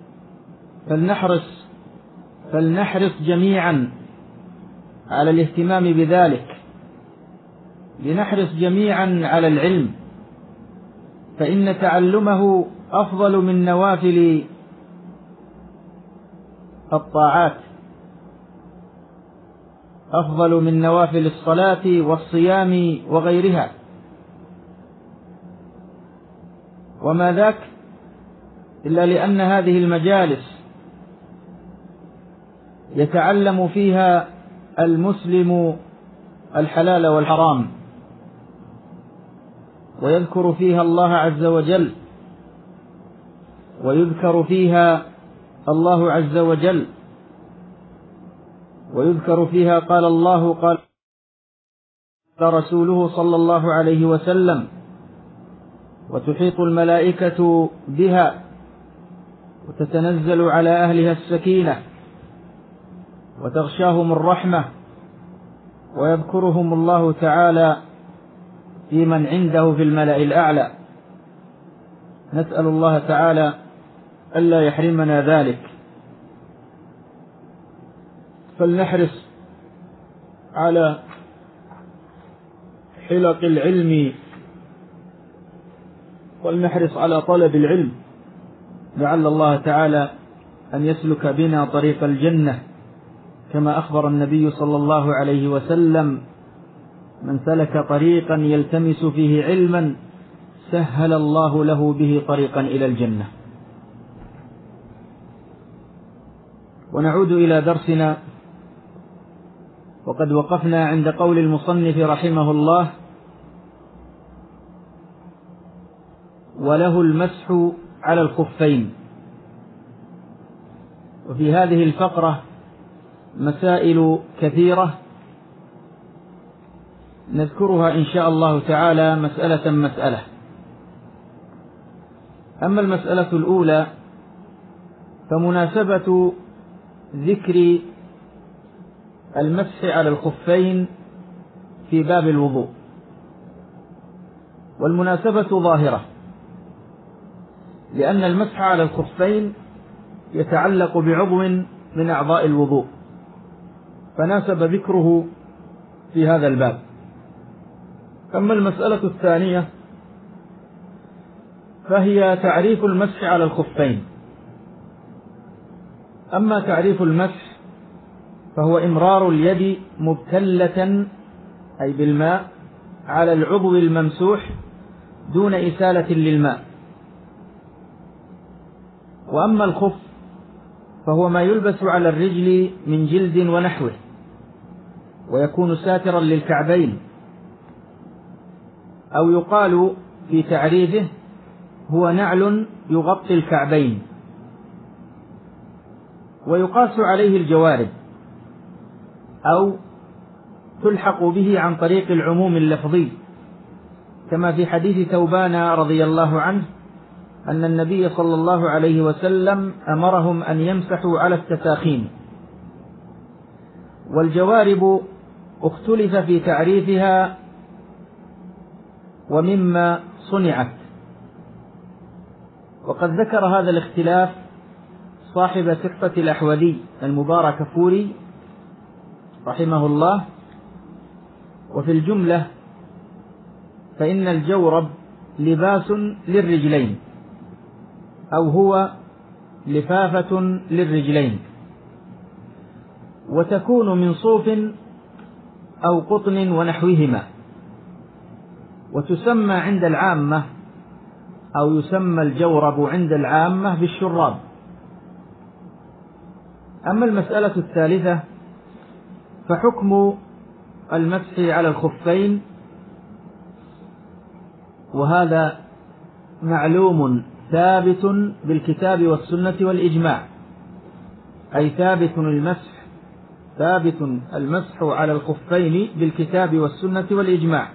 فلنحرص جميعا على الاهتمام بذلك، لنحرص جميعا على العلم، فإن تعلمه أفضل من نوافل الطاعات، أفضل من نوافل الصلاة والصيام وغيرها. وما ذاك إلا لأن هذه المجالس يتعلم فيها المسلم الحلال والحرام، ويذكر فيها الله عز وجل، ويذكر فيها الله عز وجل، ويذكر فيها قال الله قال رسوله صلى الله عليه وسلم، وتحيط الملائكة بها وتتنزل على أهلها السكينة وتغشاهم الرحمة، ويذكرهم الله تعالى في من عنده في الملأ الأعلى. نسأل الله تعالى ألا يحرمنا ذلك. فلنحرص على حلق العلم، ولنحرص على طلب العلم، لعل الله تعالى أن يسلك بنا طريق الجنة، كما أخبر النبي صلى الله عليه وسلم: من سلك طريقا يلتمس فيه علما سهل الله له به طريقا إلى الجنة. ونعود إلى درسنا، وقد وقفنا عند قول المصنف رحمه الله: وله المسح على الخفين. وفي هذه الفقرة مسائل كثيرة نذكرها إن شاء الله تعالى مسألة مسألة. أما المسألة الأولى فمناسبة ذكر المسح على الخفين في باب الوضوء، والمناسبة ظاهرة، لأن المسح على الخفين يتعلق بعضو من أعضاء الوضوء، فناسب ذكره في هذا الباب. أما المسألة الثانية فهي تعريف المسح على الخفين. أما تعريف المسح فهو إمرار اليد مبتلة أي بالماء على العضو الممسوح دون إسالة للماء. وأما الخف فهو ما يلبس على الرجل من جلد ونحوه، ويكون ساترا للكعبين، أو يقال في تعريفه هو نعل يغطي الكعبين، ويقاس عليه الجوارب، أو تلحق به عن طريق العموم اللفظي، كما في حديث ثوبان رضي الله عنه أن النبي صلى الله عليه وسلم أمرهم أن يمسحوا على التساخين. والجوارب اختلف في تعريفها ومما صنعت، وقد ذكر هذا الاختلاف صاحب تحفة الأحوذي المباركفوري رحمه الله. وفي الجملة فإن الجورب لباس للرجلين، أو هو لفافة للرجلين، وتكون من صوف أو قطن ونحوهما، وتسمى عند العامة، أو يسمى الجورب عند العامة بالشراب. أما المسألة الثالثة فحكم المسح على الخفين، وهذا معلوم ثابت بالكتاب والسنة والإجماع، أي ثابت المسح على الخفين بالكتاب والسنة والإجماع.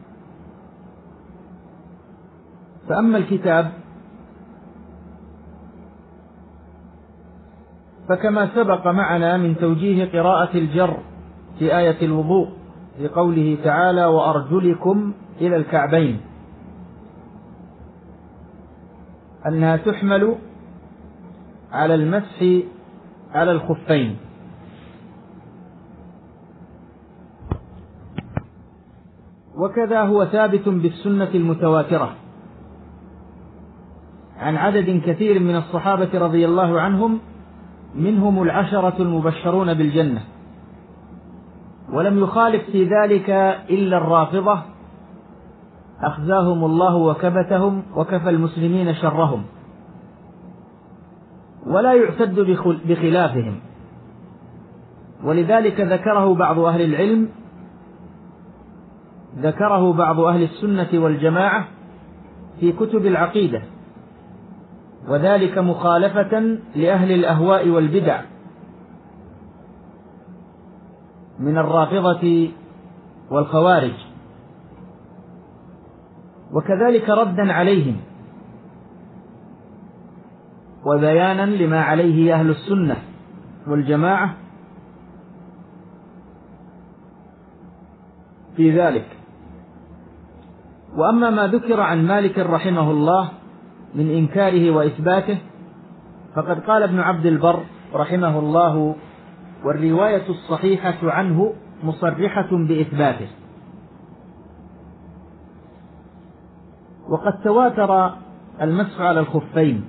فأما الكتاب فكما سبق معنا من توجيه قراءة الجر في آية الوضوء في قوله تعالى وأرجلكم إلى الكعبين، أنها تحمل على المسح على الخفين. وكذا هو ثابت بالسنة المتواترة عن عدد كثير من الصحابة رضي الله عنهم، منهم 10 المبشرون بالجنة، ولم يخالف في ذلك إلا الرافضة أخزاهم الله وكبتهم وكفى المسلمين شرهم، ولا يعتد بخلافهم. ولذلك ذكره بعض أهل العلم، ذكره بعض أهل السنة والجماعة في كتب العقيدة، وذلك مخالفة لأهل الأهواء والبدع من الرافضة والخوارج، وكذلك ردا عليهم وبيانا لما عليه أهل السنة والجماعة في ذلك. وأما ما ذكر عن مالك رحمه الله من إنكاره وإثباته، فقد قال ابن عبد البر رحمه الله والرواية الصحيحة عنه مصرحة بإثباته. وقد تواتر المسح على الخفين،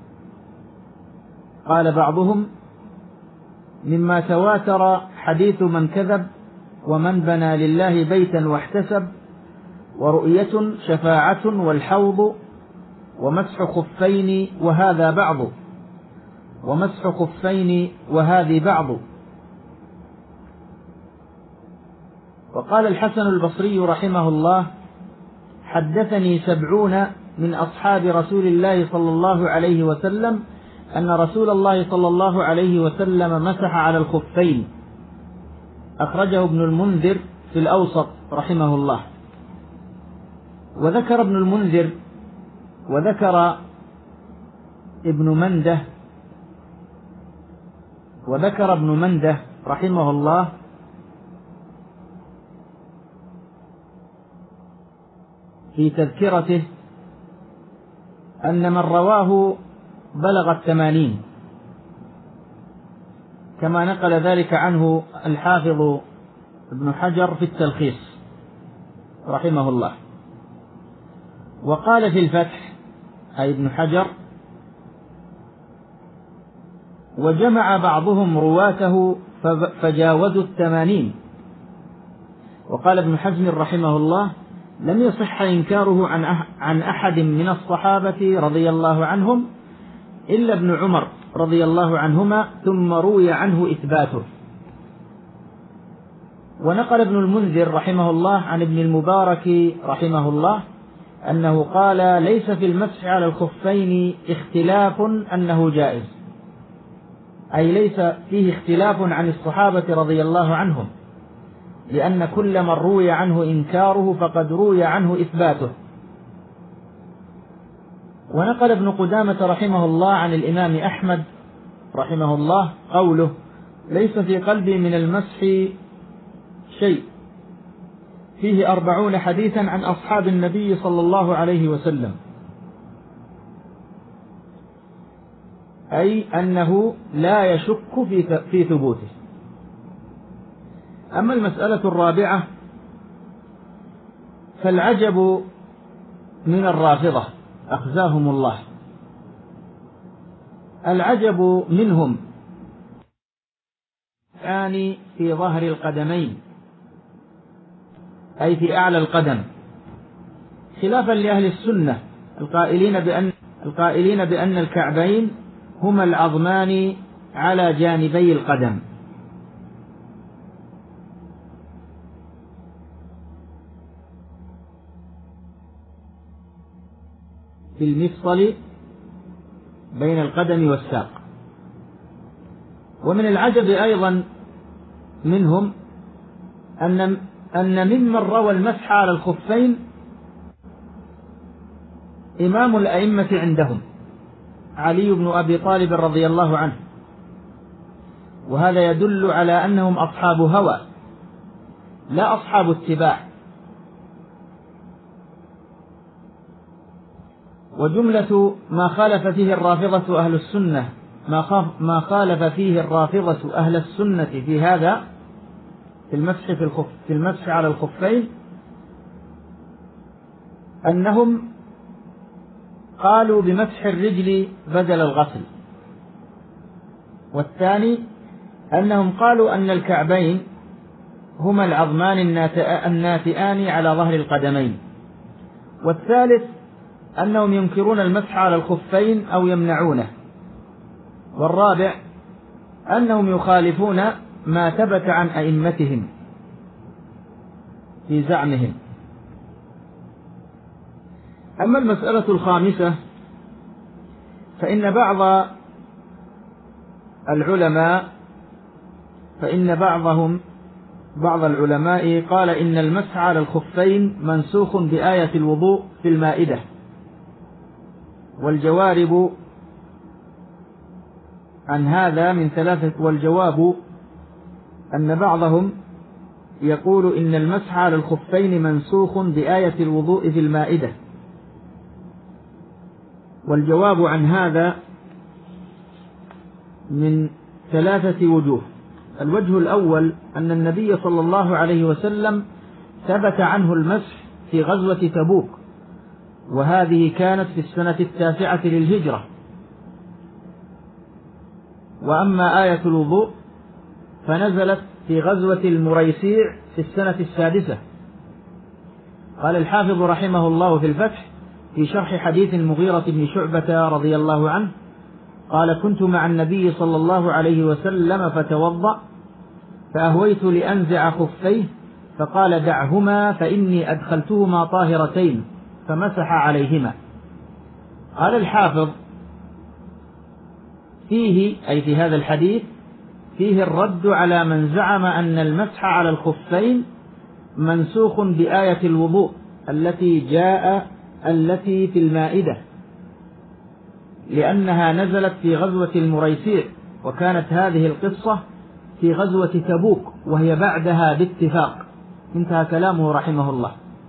قال بعضهم مما تواتر حديث من كذب ومن بنى لله بيتا واحتسب، ورؤية شفاعة والحوض، ومسح خفين وهذا بعض، ومسح خفين وهذه بعض. وقال الحسن البصري رحمه الله حدثني 70 من أصحاب رسول الله صلى الله عليه وسلم أن رسول الله صلى الله عليه وسلم مسح على الخفين، أخرجه ابن المنذر في الأوسط رحمه الله. وذكر ابن المنذر وذكر ابن منده رحمه الله في تذكرته أن من رواه بلغ 80، كما نقل ذلك عنه الحافظ ابن حجر في التلخيص رحمه الله. وقال في الفتح أي ابن حجر وجمع بعضهم رواته فجاوزوا 80. وقال ابن حزم رحمه الله لم يصح إنكاره عن أحد من الصحابة رضي الله عنهم إلا ابن عمر رضي الله عنهما، ثم روي عنه إثباته. ونقل ابن المنذر رحمه الله عن ابن المبارك رحمه الله أنه قال ليس في المسح على الخفين اختلاف أنه جائز، أي ليس فيه اختلاف عن الصحابة رضي الله عنهم، لأن كل من روي عنه إنكاره فقد روي عنه إثباته. ونقل ابن قدامة رحمه الله عن الإمام أحمد رحمه الله قوله ليس في قلبي من المسح شيء، فيه 40 حديثا عن أصحاب النبي صلى الله عليه وسلم، أي أنه لا يشك في ثبوته. أما المسألة الرابعة فالعجب من الرافضة أخزاهم الله، العجب منهم يعني في ظهر القدمين، أي في أعلى القدم، خلافا لأهل السنة القائلين بأن الكعبين هما العظمان على جانبي القدم. في المفصل بين القدم والساق. ومن العجب أيضا منهم أن ممن روى المسح على الخفين إمام الأئمة عندهم علي بن أبي طالب رضي الله عنه، وهذا يدل على أنهم أصحاب هوى لا أصحاب اتباع. وجملة ما خالف فيه الرافضة أهل السنة ما خالف فيه الرافضة أهل السنة في هذا في المسح على الخفين أنهم قالوا بمسح الرجل بدل الغسل، والثاني أنهم قالوا أن الكعبين هما العظمان الناتئان على ظهر القدمين، والثالث أنهم ينكرون المسح على الخفين أو يمنعونه، والرابع أنهم يخالفون ما ثبت عن أئمتهم في زعمهم. أما المسألة الخامسة فإن بعض العلماء قال إن المسح على الخفين منسوخ بآية الوضوء في المائدة، والجواب عن هذا من ثلاثة، والجواب أن بعضهم يقول إن المسح على الخفين منسوخ بآية الوضوء في المائدة، والجواب عن هذا من ثلاثة وجوه. الوجه الأول أن النبي صلى الله عليه وسلم ثبت عنه المسح في غزوة تبوك، وهذه كانت في السنة 9 للهجرة. وأما آية الوضوء فنزلت في غزوة المريسيع في السنة 6. قال الحافظ رحمه الله في الفتح في شرح حديث المغيرة بن شعبة رضي الله عنه قال: كنت مع النبي صلى الله عليه وسلم فتوضأ فأهويت لأنزع خفيه فقال: دعهما فإني أدخلتهما طاهرتين، فمسح عليهما. قال الحافظ: فيه أي في هذا الحديث فيه الرد على من زعم أن المسح على الخفين منسوخ بآية الوضوء التي في المائدة، لأنها نزلت في غزوة المريسيع، وكانت هذه القصة في غزوة تبوك وهي بعدها باتفاق. انتهى كلامه رحمه الله.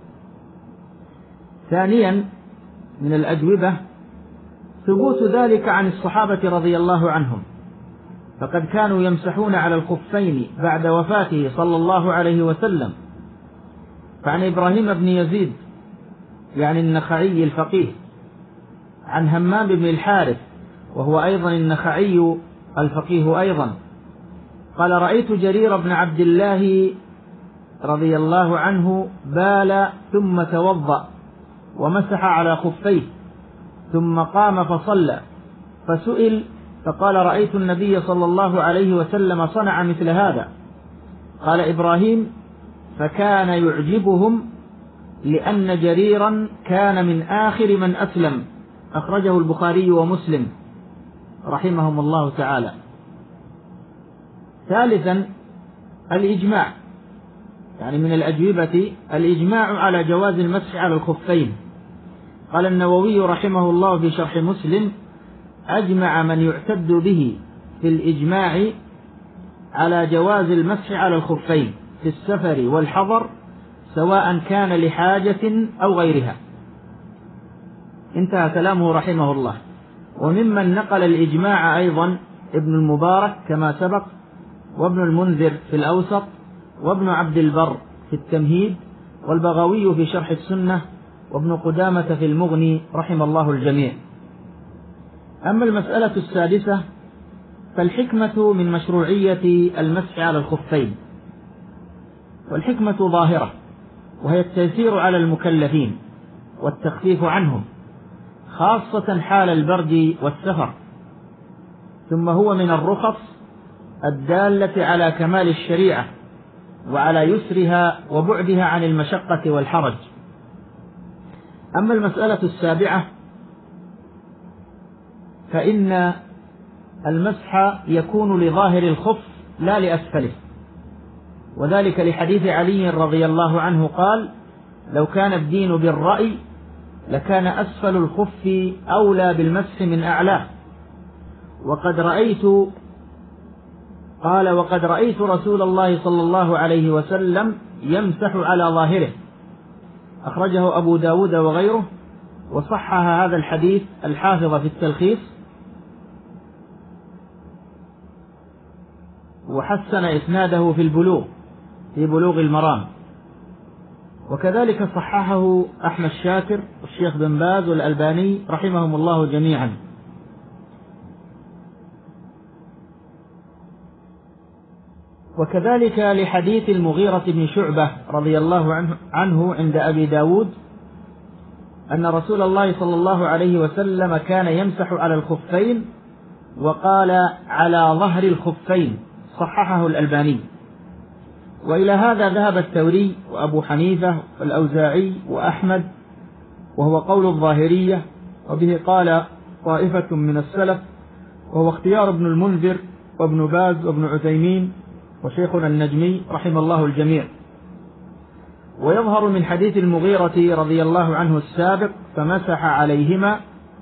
ثانيا من الأجوبة ثبوت ذلك عن الصحابة رضي الله عنهم، فقد كانوا يمسحون على الخفين بعد وفاته صلى الله عليه وسلم. فعن إبراهيم بن يزيد يعني النخعي الفقيه عن همام بن الحارث وهو أيضا النخعي الفقيه أيضا قال: رأيت جرير بن عبد الله رضي الله عنه بال ثم توضأ ومسح على خفيه ثم قام فصلى، فسئل فقال: رأيت النبي صلى الله عليه وسلم صنع مثل هذا. قال إبراهيم: فكان يعجبهم لأن جريرا كان من آخر من أسلم. أخرجه البخاري ومسلم رحمهم الله تعالى. ثالثا الإجماع، يعني من الأجوبة الإجماع على جواز المسح على الخفين. قال النووي رحمه الله في شرح مسلم: أجمع من يعتد به في الإجماع على جواز المسح على الخفين في السفر والحضر سواء كان لحاجة أو غيرها. انتهى كلامه رحمه الله. وممن نقل الإجماع أيضا ابن المبارك كما سبق، وابن المنذر في الأوسط، وابن عبد البر في التمهيد، والبغوي في شرح السنة، وابن قدامة في المغني رحم الله الجميع. أما المسألة السادسة فالحكمة من مشروعية المسح على الخفين، والحكمة ظاهرة، وهي التيسير على المكلفين والتخفيف عنهم خاصة حال البرد والسفر، ثم هو من الرخص الدالة على كمال الشريعة وعلى يسرها وبعدها عن المشقة والحرج. أما المسألة السابعة فإن المسح يكون لظاهر الخف لا لأسفله، وذلك لحديث علي رضي الله عنه قال: لو كان الدين بالرأي لكان أسفل الخف أولى بالمسح من أعلاه. وقد رأيت قال: وقد رأيت رسول الله صلى الله عليه وسلم يمسح على ظاهره. أخرجه أبو داود وغيره، وصحح هذا الحديث الحافظ في التلخيص، وحسن إسناده في بلوغ المرام، وكذلك صححه أحمد شاكر والشيخ بن باز والألباني رحمهم الله جميعا. وكذلك لحديث المغيرة بن شعبة رضي الله عنه عند أبي داود أن رسول الله صلى الله عليه وسلم كان يمسح على الخفين، وقال على ظهر الخفين، صححه الألباني. وإلى هذا ذهب الثوري وأبو حنيفة والأوزاعي وأحمد، وهو قول الظاهرية، وبه قال طائفة من السلف، وهو اختيار ابن المنذر وابن باز وابن عثيمين وشيخنا النجمي رحم الله الجميع. ويظهر من حديث المغيرة رضي الله عنه السابق فمسح عليهما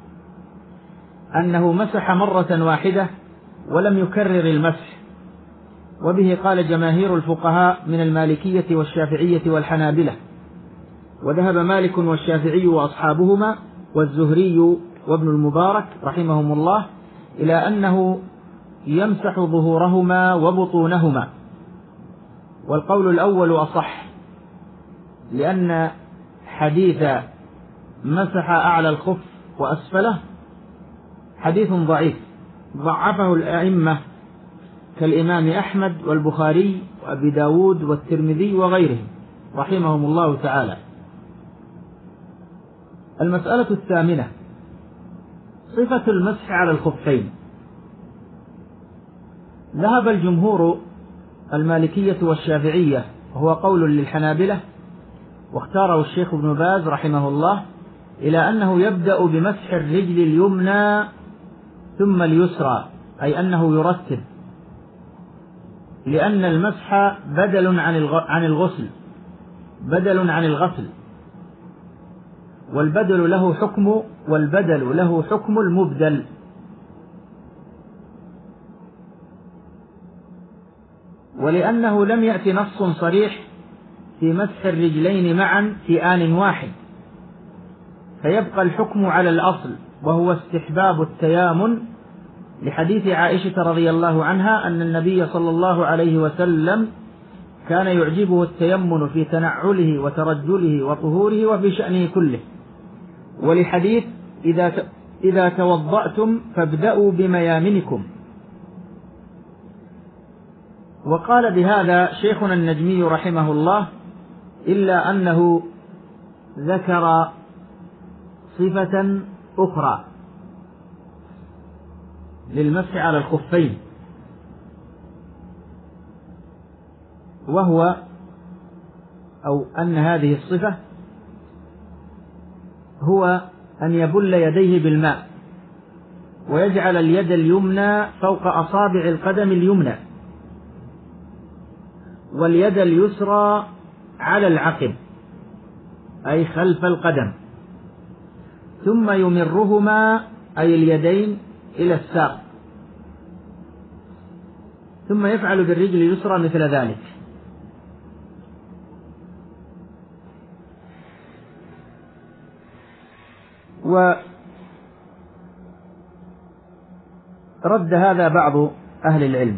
أنه مسح مرة واحدة ولم يكرر المسح، وبه قال جماهير الفقهاء من المالكية والشافعية والحنابلة، وذهب مالك والشافعي وأصحابهما والزهري وابن المبارك رحمهم الله إلى أنه يمسح ظهورهما وبطونهما، والقول الأول أصح، لأن حديث مسح أعلى الخف وأسفله حديث ضعيف ضعفه الأئمة كالإمام أحمد والبخاري وأبي داود والترمذي وغيرهم رحمهم الله تعالى. المسألة الثامنة: صفة المسح على الخفين. ذهب الجمهور المالكية والشافعية، وهو قول للحنابلة واختاره الشيخ ابن باز رحمه الله، إلى أنه يبدأ بمسح الرجل اليمنى ثم اليسرى، أي أنه يرتب، لأن المسح بدل عن الغسل، والبدل له حكم المبدل. ولأنه لم يأتي نص صريح في مسح الرجلين معا في آن واحد، فيبقى الحكم على الأصل، وهو استحباب التيامن، لحديث عائشة رضي الله عنها أن النبي صلى الله عليه وسلم كان يعجبه التيمن في تنعله وترجله وطهوره وفي شأنه كله، ولحديث إذا توضأتم فابدأوا بميامنكم. وقال بهذا شيخنا النجمي رحمه الله، إلا أنه ذكر صفة أخرى للمسح على الخفين، وهو أن هذه الصفة هو أن يبل يديه بالماء، ويجعل اليد اليمنى فوق أصابع القدم اليمنى، واليد اليسرى على العقب أي خلف القدم، ثم يمرهما أي اليدين إلى الساق، ثم يفعل بالرجل اليسرى مثل ذلك. ورد هذا بعض أهل العلم،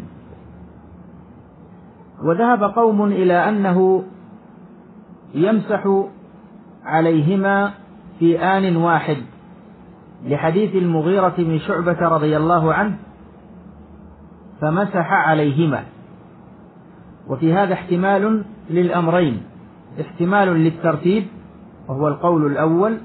وذهب قوم إلى أنه يمسح عليهما في آن واحد، لحديث المغيرة بن شعبة رضي الله عنه فمسح عليهما. وفي هذا احتمال للأمرين: احتمال للترتيب وهو القول الأول،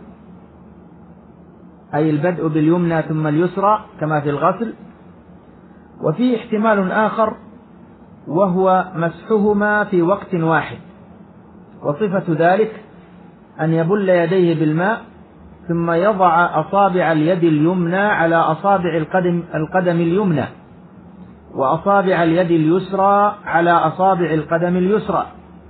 أي البدء باليمنى ثم اليسرى كما في الغسل، وفي احتمال آخر وهو مسحهما في وقت واحد، وصفة ذلك أن يبل يديه بالماء ثم يضع أصابع اليد اليمنى على أصابع القدم اليمنى، وأصابع اليد اليسرى على أصابع القدم اليسرى،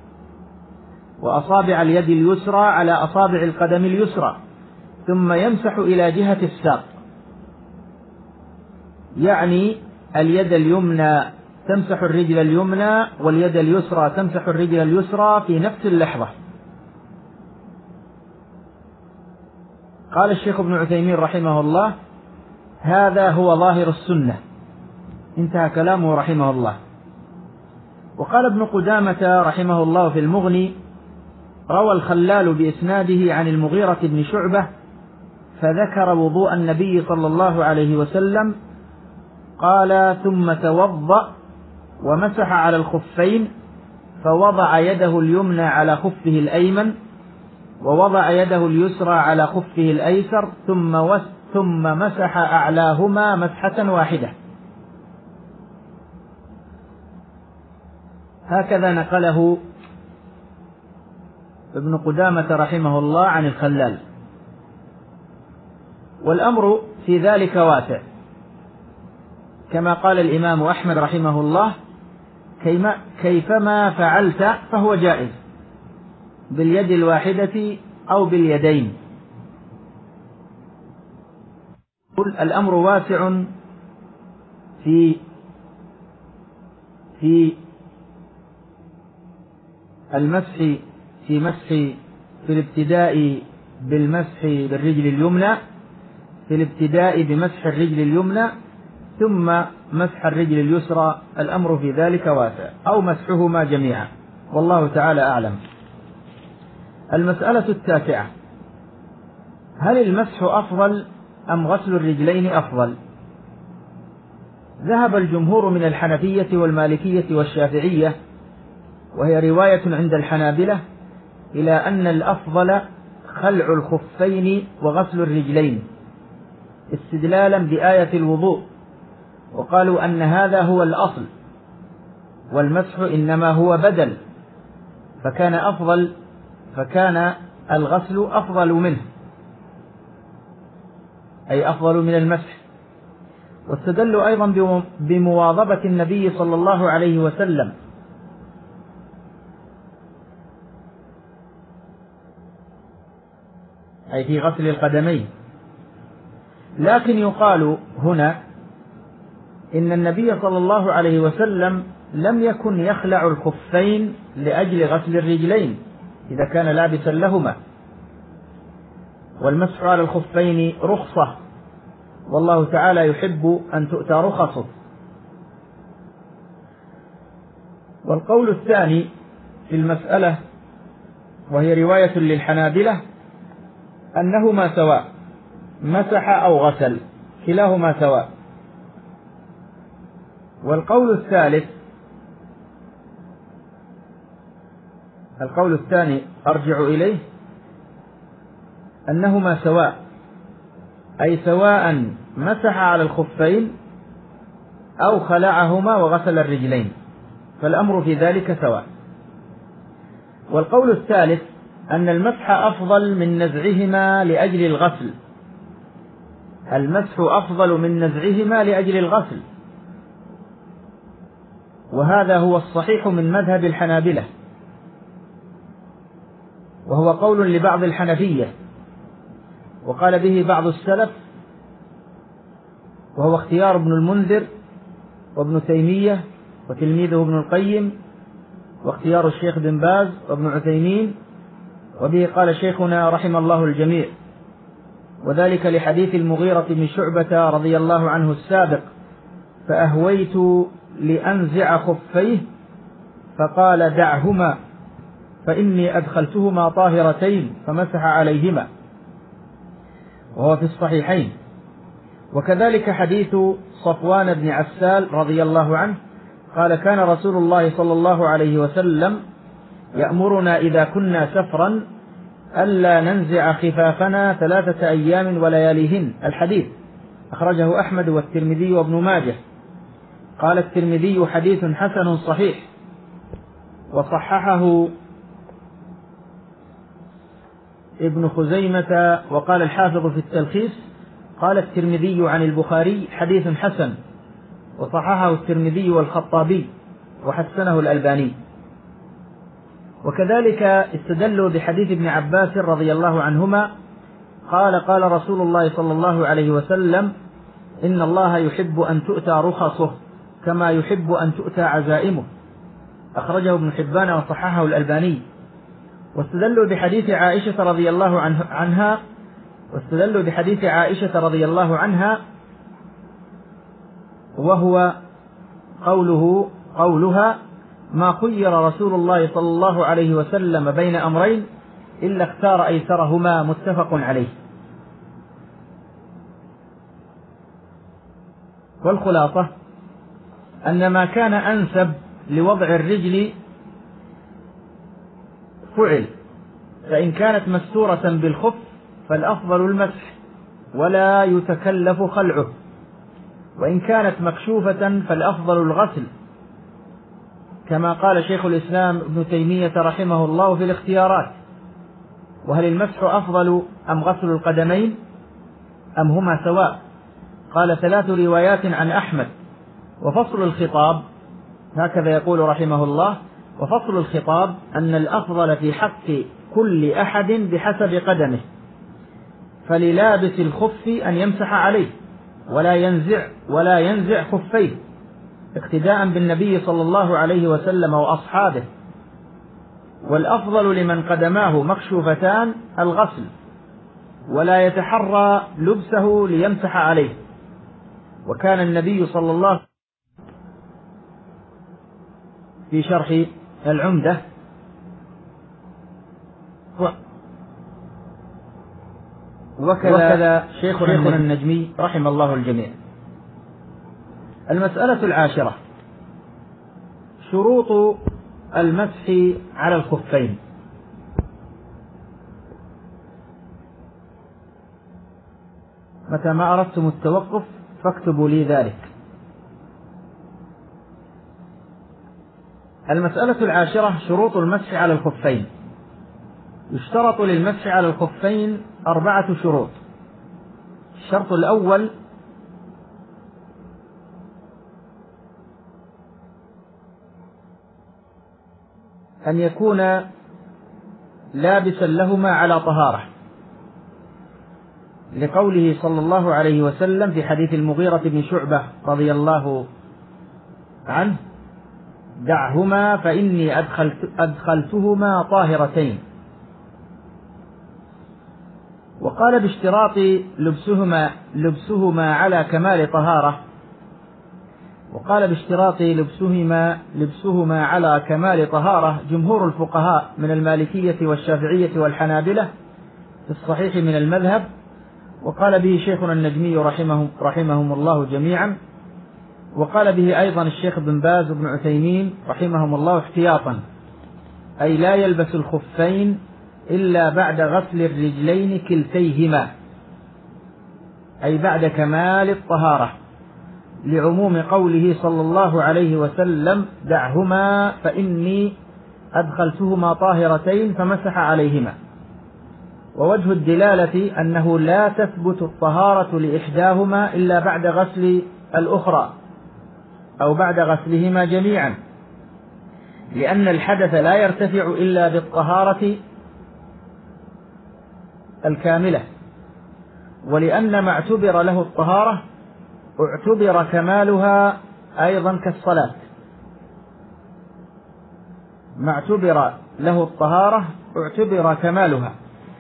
وأصابع اليد اليسرى على أصابع القدم اليسرى، ثم يمسح إلى جهة الساق، يعني اليد اليمنى تمسح الرجل اليمنى واليد اليسرى تمسح الرجل اليسرى في نفس اللحظة. قال الشيخ ابن عثيمين رحمه الله: هذا هو ظاهر السنة. انتهى كلامه رحمه الله. وقال ابن قدامة رحمه الله في المغني: روى الخلال بإسناده عن المغيرة بن شعبة فذكر وضوء النبي صلى الله عليه وسلم، قال: ثم توضأ ومسح على الخفين، فوضع يده اليمنى على خفه الأيمن ووضع يده اليسرى على خفه الأيسر ثم مسح أعلاهما مسحة واحدة. هكذا نقله ابن قدامة رحمه الله عن الخلال. والأمر في ذلك واسع، كما قال الإمام أحمد رحمه الله: كيفما فعلت فهو جائز، باليد الواحدة أو باليدين. الأمر واسع في المسح، في الابتداء بالمسح بالرجل اليمنى، في الابتداء بمسح الرجل اليمنى ثم مسح الرجل اليسرى. الأمر في ذلك واسع، أو مسحهما جميعا، والله تعالى أعلم. المسألة التاسعة: هل المسح أفضل أم غسل الرجلين أفضل؟ ذهب الجمهور من الحنفية والمالكية والشافعية، وهي رواية عند الحنابلة، إلى أن الأفضل خلع الخفين وغسل الرجلين، استدلالا بآية الوضوء، وقالوا أن هذا هو الأصل، والمسح إنما هو بدل، فكان الغسل أفضل منه، أي أفضل من المسح. واستدلوا أيضا بمواظبة النبي صلى الله عليه وسلم أي في غسل القدمين. لكن يقال هنا إن النبي صلى الله عليه وسلم لم يكن يخلع الخفين لأجل غسل الرجلين إذا كان لابسا لهما، والمسح على الخفين رخصة، والله تعالى يحب أن تؤتى رخصه. والقول الثاني في المسألة، وهي رواية للحنابلة، أنهما سواء، مسح أو غسل كلاهما سواء. والقول الثاني أرجع إليه أنهما سواء، أي سواء مسح على الخفين أو خلعهما وغسل الرجلين، فالأمر في ذلك سواء. والقول الثالث أن المسح أفضل من نزعهما لأجل الغسل، المسح أفضل من نزعهما لأجل الغسل، وهذا هو الصحيح من مذهب الحنابلة، وهو قول لبعض الحنفية، وقال به بعض السلف، وهو اختيار ابن المنذر وابن تيمية وتلميذه ابن القيم، واختيار الشيخ بن باز وابن عثيمين، وبه قال شيخنا رحم الله الجميع، وذلك لحديث المغيرة بن شعبة رضي الله عنه السابق: فأهويت لأنزع خفيه فقال: دعهما فإني أدخلتهما طاهرتين، فمسح عليهما، وهو في الصحيحين. وكذلك حديث صفوان بن عسال رضي الله عنه قال: كان رسول الله صلى الله عليه وسلم يأمرنا إذا كنا سفرا ألا ننزع خفافنا 3 أيام ولياليهن. الحديث أخرجه أحمد والترمذي وابن ماجه. قال الترمذي: حديث حسن صحيح، وصححه ابن خزيمة. وقال الحافظ في التلخيص: قال الترمذي عن البخاري: حديث حسن، وصححه الترمذي والخطابي وحسنه الألباني. وكذلك استدلوا بحديث ابن عباس رضي الله عنهما قال: قال رسول الله صلى الله عليه وسلم: إن الله يحب أن تؤتى رخصه، كما يحب أن تؤتى عزائمه، أخرجه ابن حبان وصححه الألباني. واستدلوا بحديث عائشة رضي الله عنها وهو قولها: ما خير رسول الله صلى الله عليه وسلم بين أمرين إلا اختار أيسرهما، متفق عليه. والخلاصة أن ما كان أنسب لوضع الرجل فعل، فإن كانت مستورة بالخف فالأفضل المسح ولا يتكلف خلعه، وإن كانت مكشوفة فالأفضل الغسل، كما قال شيخ الإسلام ابن تيمية رحمه الله في الاختيارات: وهل المسح أفضل أم غسل القدمين أم هما سواء؟ قال: 3 روايات عن أحمد. وفصل الخطاب، هكذا يقول رحمه الله: وفصل الخطاب أن الأفضل في حق كل أحد بحسب قدمه، فللابس الخف أن يمسح عليه ولا ينزع خفيه، اقتداء بالنبي صلى الله عليه وسلم وأصحابه. والأفضل لمن قدماه مكشوفتان الغسل، ولا يتحرى لبسه ليمسح عليه. وكان النبي صلى الله عليه وسلم في شرح العمدة وكذا شيخنا النجمي رحم الله الجميع. المسألة 10: شروط المسح على الخفين. متى ما أردتم التوقف فاكتبوا لي ذلك. المسألة 10: شروط المسح على الخفين. يشترط للمسح على الخفين 4 شروط. الشرط الأول: أن يكون لابسا لهما على طهارة، لقوله صلى الله عليه وسلم في حديث المغيرة بن شعبة رضي الله عنه: دعهما فإني أدخلتهما طاهرتين. وقال باشتراط لبسهما على كمال طهارة، على كمال طهارة جمهور الفقهاء من المالكية والشافعية والحنابلة في الصحيح من المذهب، وقال به شيخنا النجمي رحمهم الله جميعا، وقال به أيضا الشيخ بن باز وابن عثيمين رحمهم الله احتياطا، أي لا يلبس الخفين إلا بعد غسل الرجلين كلتيهما، أي بعد كمال الطهارة، لعموم قوله صلى الله عليه وسلم: دعهما فإني أدخلتهما طاهرتين، فمسح عليهما. ووجه الدلالة أنه لا تثبت الطهارة لإحداهما إلا بعد غسل الأخرى أو بعد غسلهما جميعا، لأن الحدث لا يرتفع إلا بالطهارة الكاملة، ولأن ما اعتبر له الطهارة اعتبر كمالها أيضا كالصلاة. ما اعتبر له الطهارة اعتبر كمالها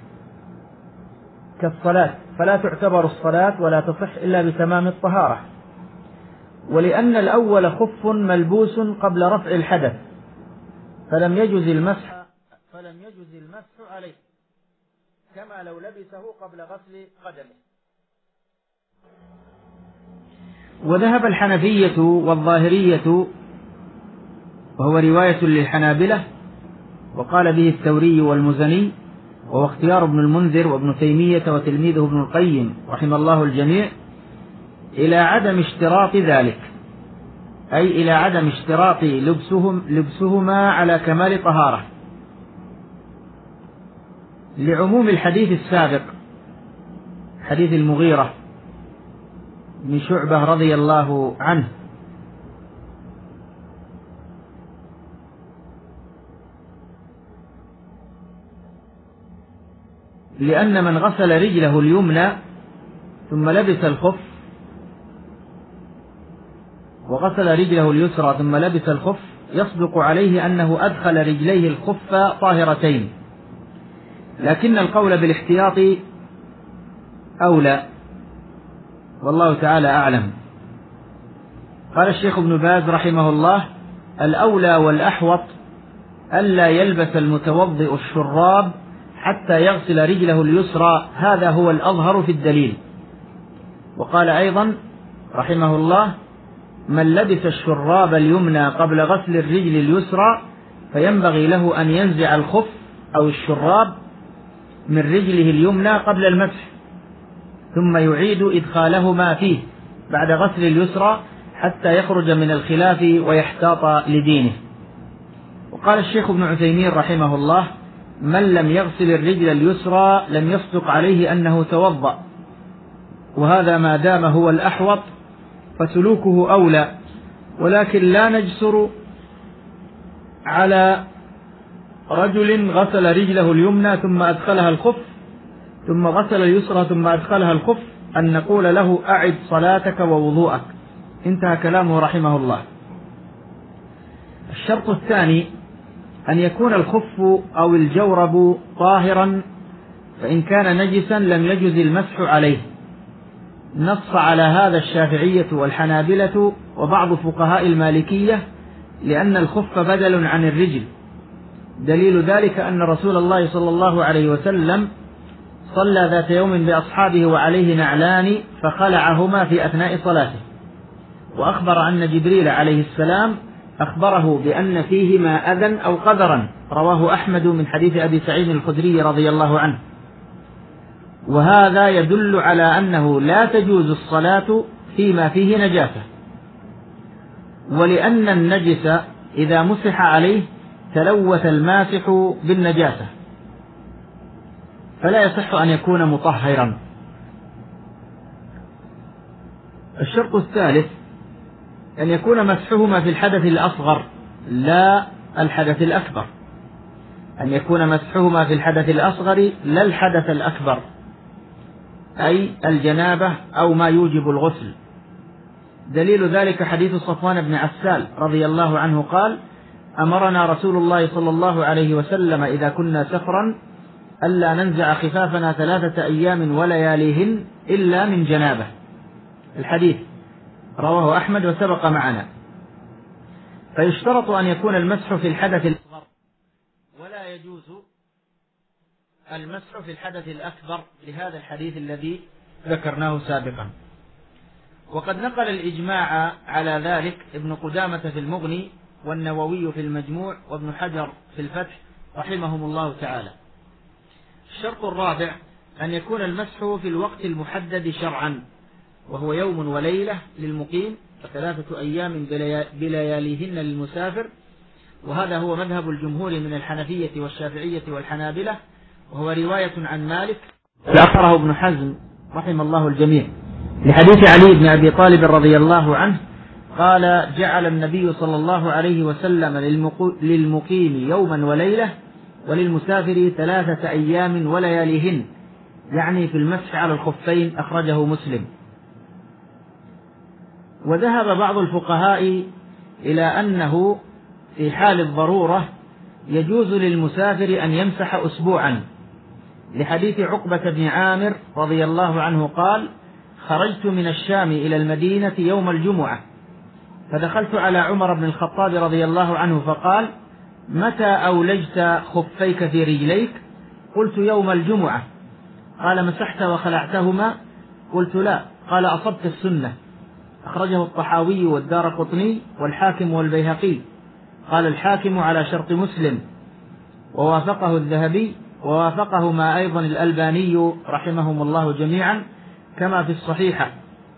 كالصلاة، فلا تعتبر الصلاة ولا تصح إلا بتمام الطهارة. ولأن الأول خف ملبوس قبل رفع الحدث، فلم يجز المسح عليه كما لو لبسه قبل غسل قدمه. وذهب الحنفية والظاهرية، وهو رواية للحنابلة، وقال به الثوري والمزني، وهو اختيار ابن المنذر وابن تيمية وتلميذه ابن القيم رحم الله الجميع، إلى عدم اشتراط ذلك، أي إلى عدم اشتراط لبسهما على كمال طهارة، لعموم الحديث السابق، حديث المغيرة بن شعبة رضي الله عنه، لأن من غسل رجله اليمنى ثم لبس الخف وغسل رجله اليسرى ثم لبس الخف يصدق عليه أنه أدخل رجليه الخف طاهرتين، لكن القول بالاحتياط أولى، والله تعالى أعلم. قال الشيخ ابن باز رحمه الله: الأولى والأحوط ألا يلبس المتوضئ الشراب حتى يغسل رجله اليسرى، هذا هو الأظهر في الدليل. وقال أيضا رحمه الله: من لبس الشراب اليمنى قبل غسل الرجل اليسرى فينبغي له أن ينزع الخف أو الشراب من رجله اليمنى قبل المسح، ثم يعيد إدخالهما فيه بعد غسل اليسرى حتى يخرج من الخلاف ويحتاط لدينه. وقال الشيخ ابن عثيمين رحمه الله: من لم يغسل الرجل اليسرى لم يصدق عليه أنه توضأ، وهذا ما دام هو الأحوط فسلوكه أولى، ولكن لا نجسر على رجل غسل رجله اليمنى ثم أدخلها الخف، ثم غسل اليسرى ثم أدخلها الخف، أن نقول له أعد صلاتك ووضوءك. انتهى كلامه رحمه الله. الشرط الثاني أن يكون الخف أو الجورب طاهرا، فإن كان نجسا لم يجز المسح عليه. نص على هذا الشافعية والحنابلة وبعض فقهاء المالكية، لأن الخف بدل عن الرجل. دليل ذلك أن رسول الله صلى الله عليه وسلم صلى ذات يوم بأصحابه وعليه نعلان فخلعهما في أثناء صلاته، وأخبر أن جبريل عليه السلام أخبره بأن فيهما أذى أو قذرا، رواه أحمد من حديث أبي سعيد الخدري رضي الله عنه. وهذا يدل على أنه لا تجوز الصلاة فيما فيه نجاسة، ولأن النجس إذا مسح عليه تلوث الماسح بالنجاسة، فلا يصح أن يكون مطهرا. الشرط الثالث أن يكون مسحهما في الحدث الأصغر لا الحدث الأكبر، أن يكون مسحهما في الحدث الأصغر لا الحدث الأكبر، أي الجنابة أو ما يوجب الغسل. دليل ذلك حديث صفوان بن عسال رضي الله عنه قال: أمرنا رسول الله صلى الله عليه وسلم إذا كنا سفرا ألا ننزع خفافنا 3 أيام ولياليهن إلا من جنابة. الحديث رواه أحمد وسبق معنا. فيشترط أن يكون المسح في الحدث الأصغر، ولا يجوز المسح في الحدث الأكبر، لهذا الحديث الذي ذكرناه سابقا. وقد نقل الإجماع على ذلك ابن قدامة في المغني، والنووي في المجموع، وابن حجر في الفتح رحمهم الله تعالى. الشرط الرابع أن يكون المسح في الوقت المحدد شرعا، وهو يوم وليلة للمقيم، و3 أيام بلياليهن للمسافر، وهذا هو مذهب الجمهور من الحنفية والشافعية والحنابلة، وهو رواية عن مالك ذكره ابن حزم رحم الله الجميع، لحديث علي بن أبي طالب رضي الله عنه قال: جعل النبي صلى الله عليه وسلم للمقيم يوما وليلة، وللمسافر 3 أيام ولياليهن، يعني في المسح على الخفين، أخرجه مسلم. وذهب بعض الفقهاء إلى أنه في حال الضرورة يجوز للمسافر أن يمسح أسبوعا، لحديث عقبة بن عامر رضي الله عنه قال: خرجت من الشام إلى المدينة يوم الجمعة، فدخلت على عمر بن الخطاب رضي الله عنه فقال: متى أولجت خفيك في رجليك؟ قلت: يوم الجمعة. قال: مسحت وخلعتهما؟ قلت: لا. قال: أصبت السنة. أخرجه الطحاوي والدارقطني والحاكم والبيهقي. قال الحاكم على شرط مسلم، ووافقه الذهبي، ووافقهما أيضا الألباني رحمهم الله جميعا، كما في الصحيحة،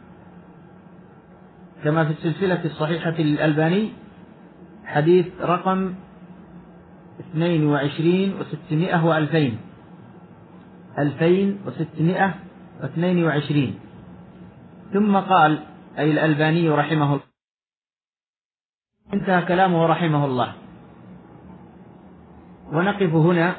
كما في السلسلة الصحيحة للألباني حديث رقم 22 و600 و2000 2622. ثم قال أي الألباني رحمه الله. انتهى كلامه رحمه الله. ونقف هنا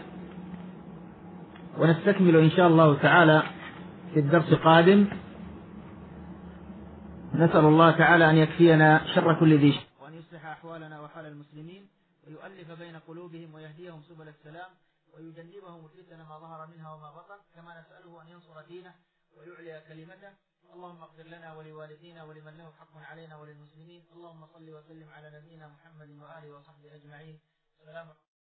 ونستكمل إن شاء الله تعالى في الدرس القادم نسأل الله تعالى أن يكفينا شر كل ذي شر، وأن يصلح أحوالنا وحال المسلمين، ويؤلف بين قلوبهم ويهديهم سبل السلام، ويجنبهم الفتن ما ظهر منها وما بطن، كما نسأله أن ينصر دينه ويعلي كلمته. اللهم اغفر لنا ولوالدينا ولمن له حق علينا وللمسلمين. اللهم صل وسلم على نبينا محمد وآله وصحبه أجمعين. السلام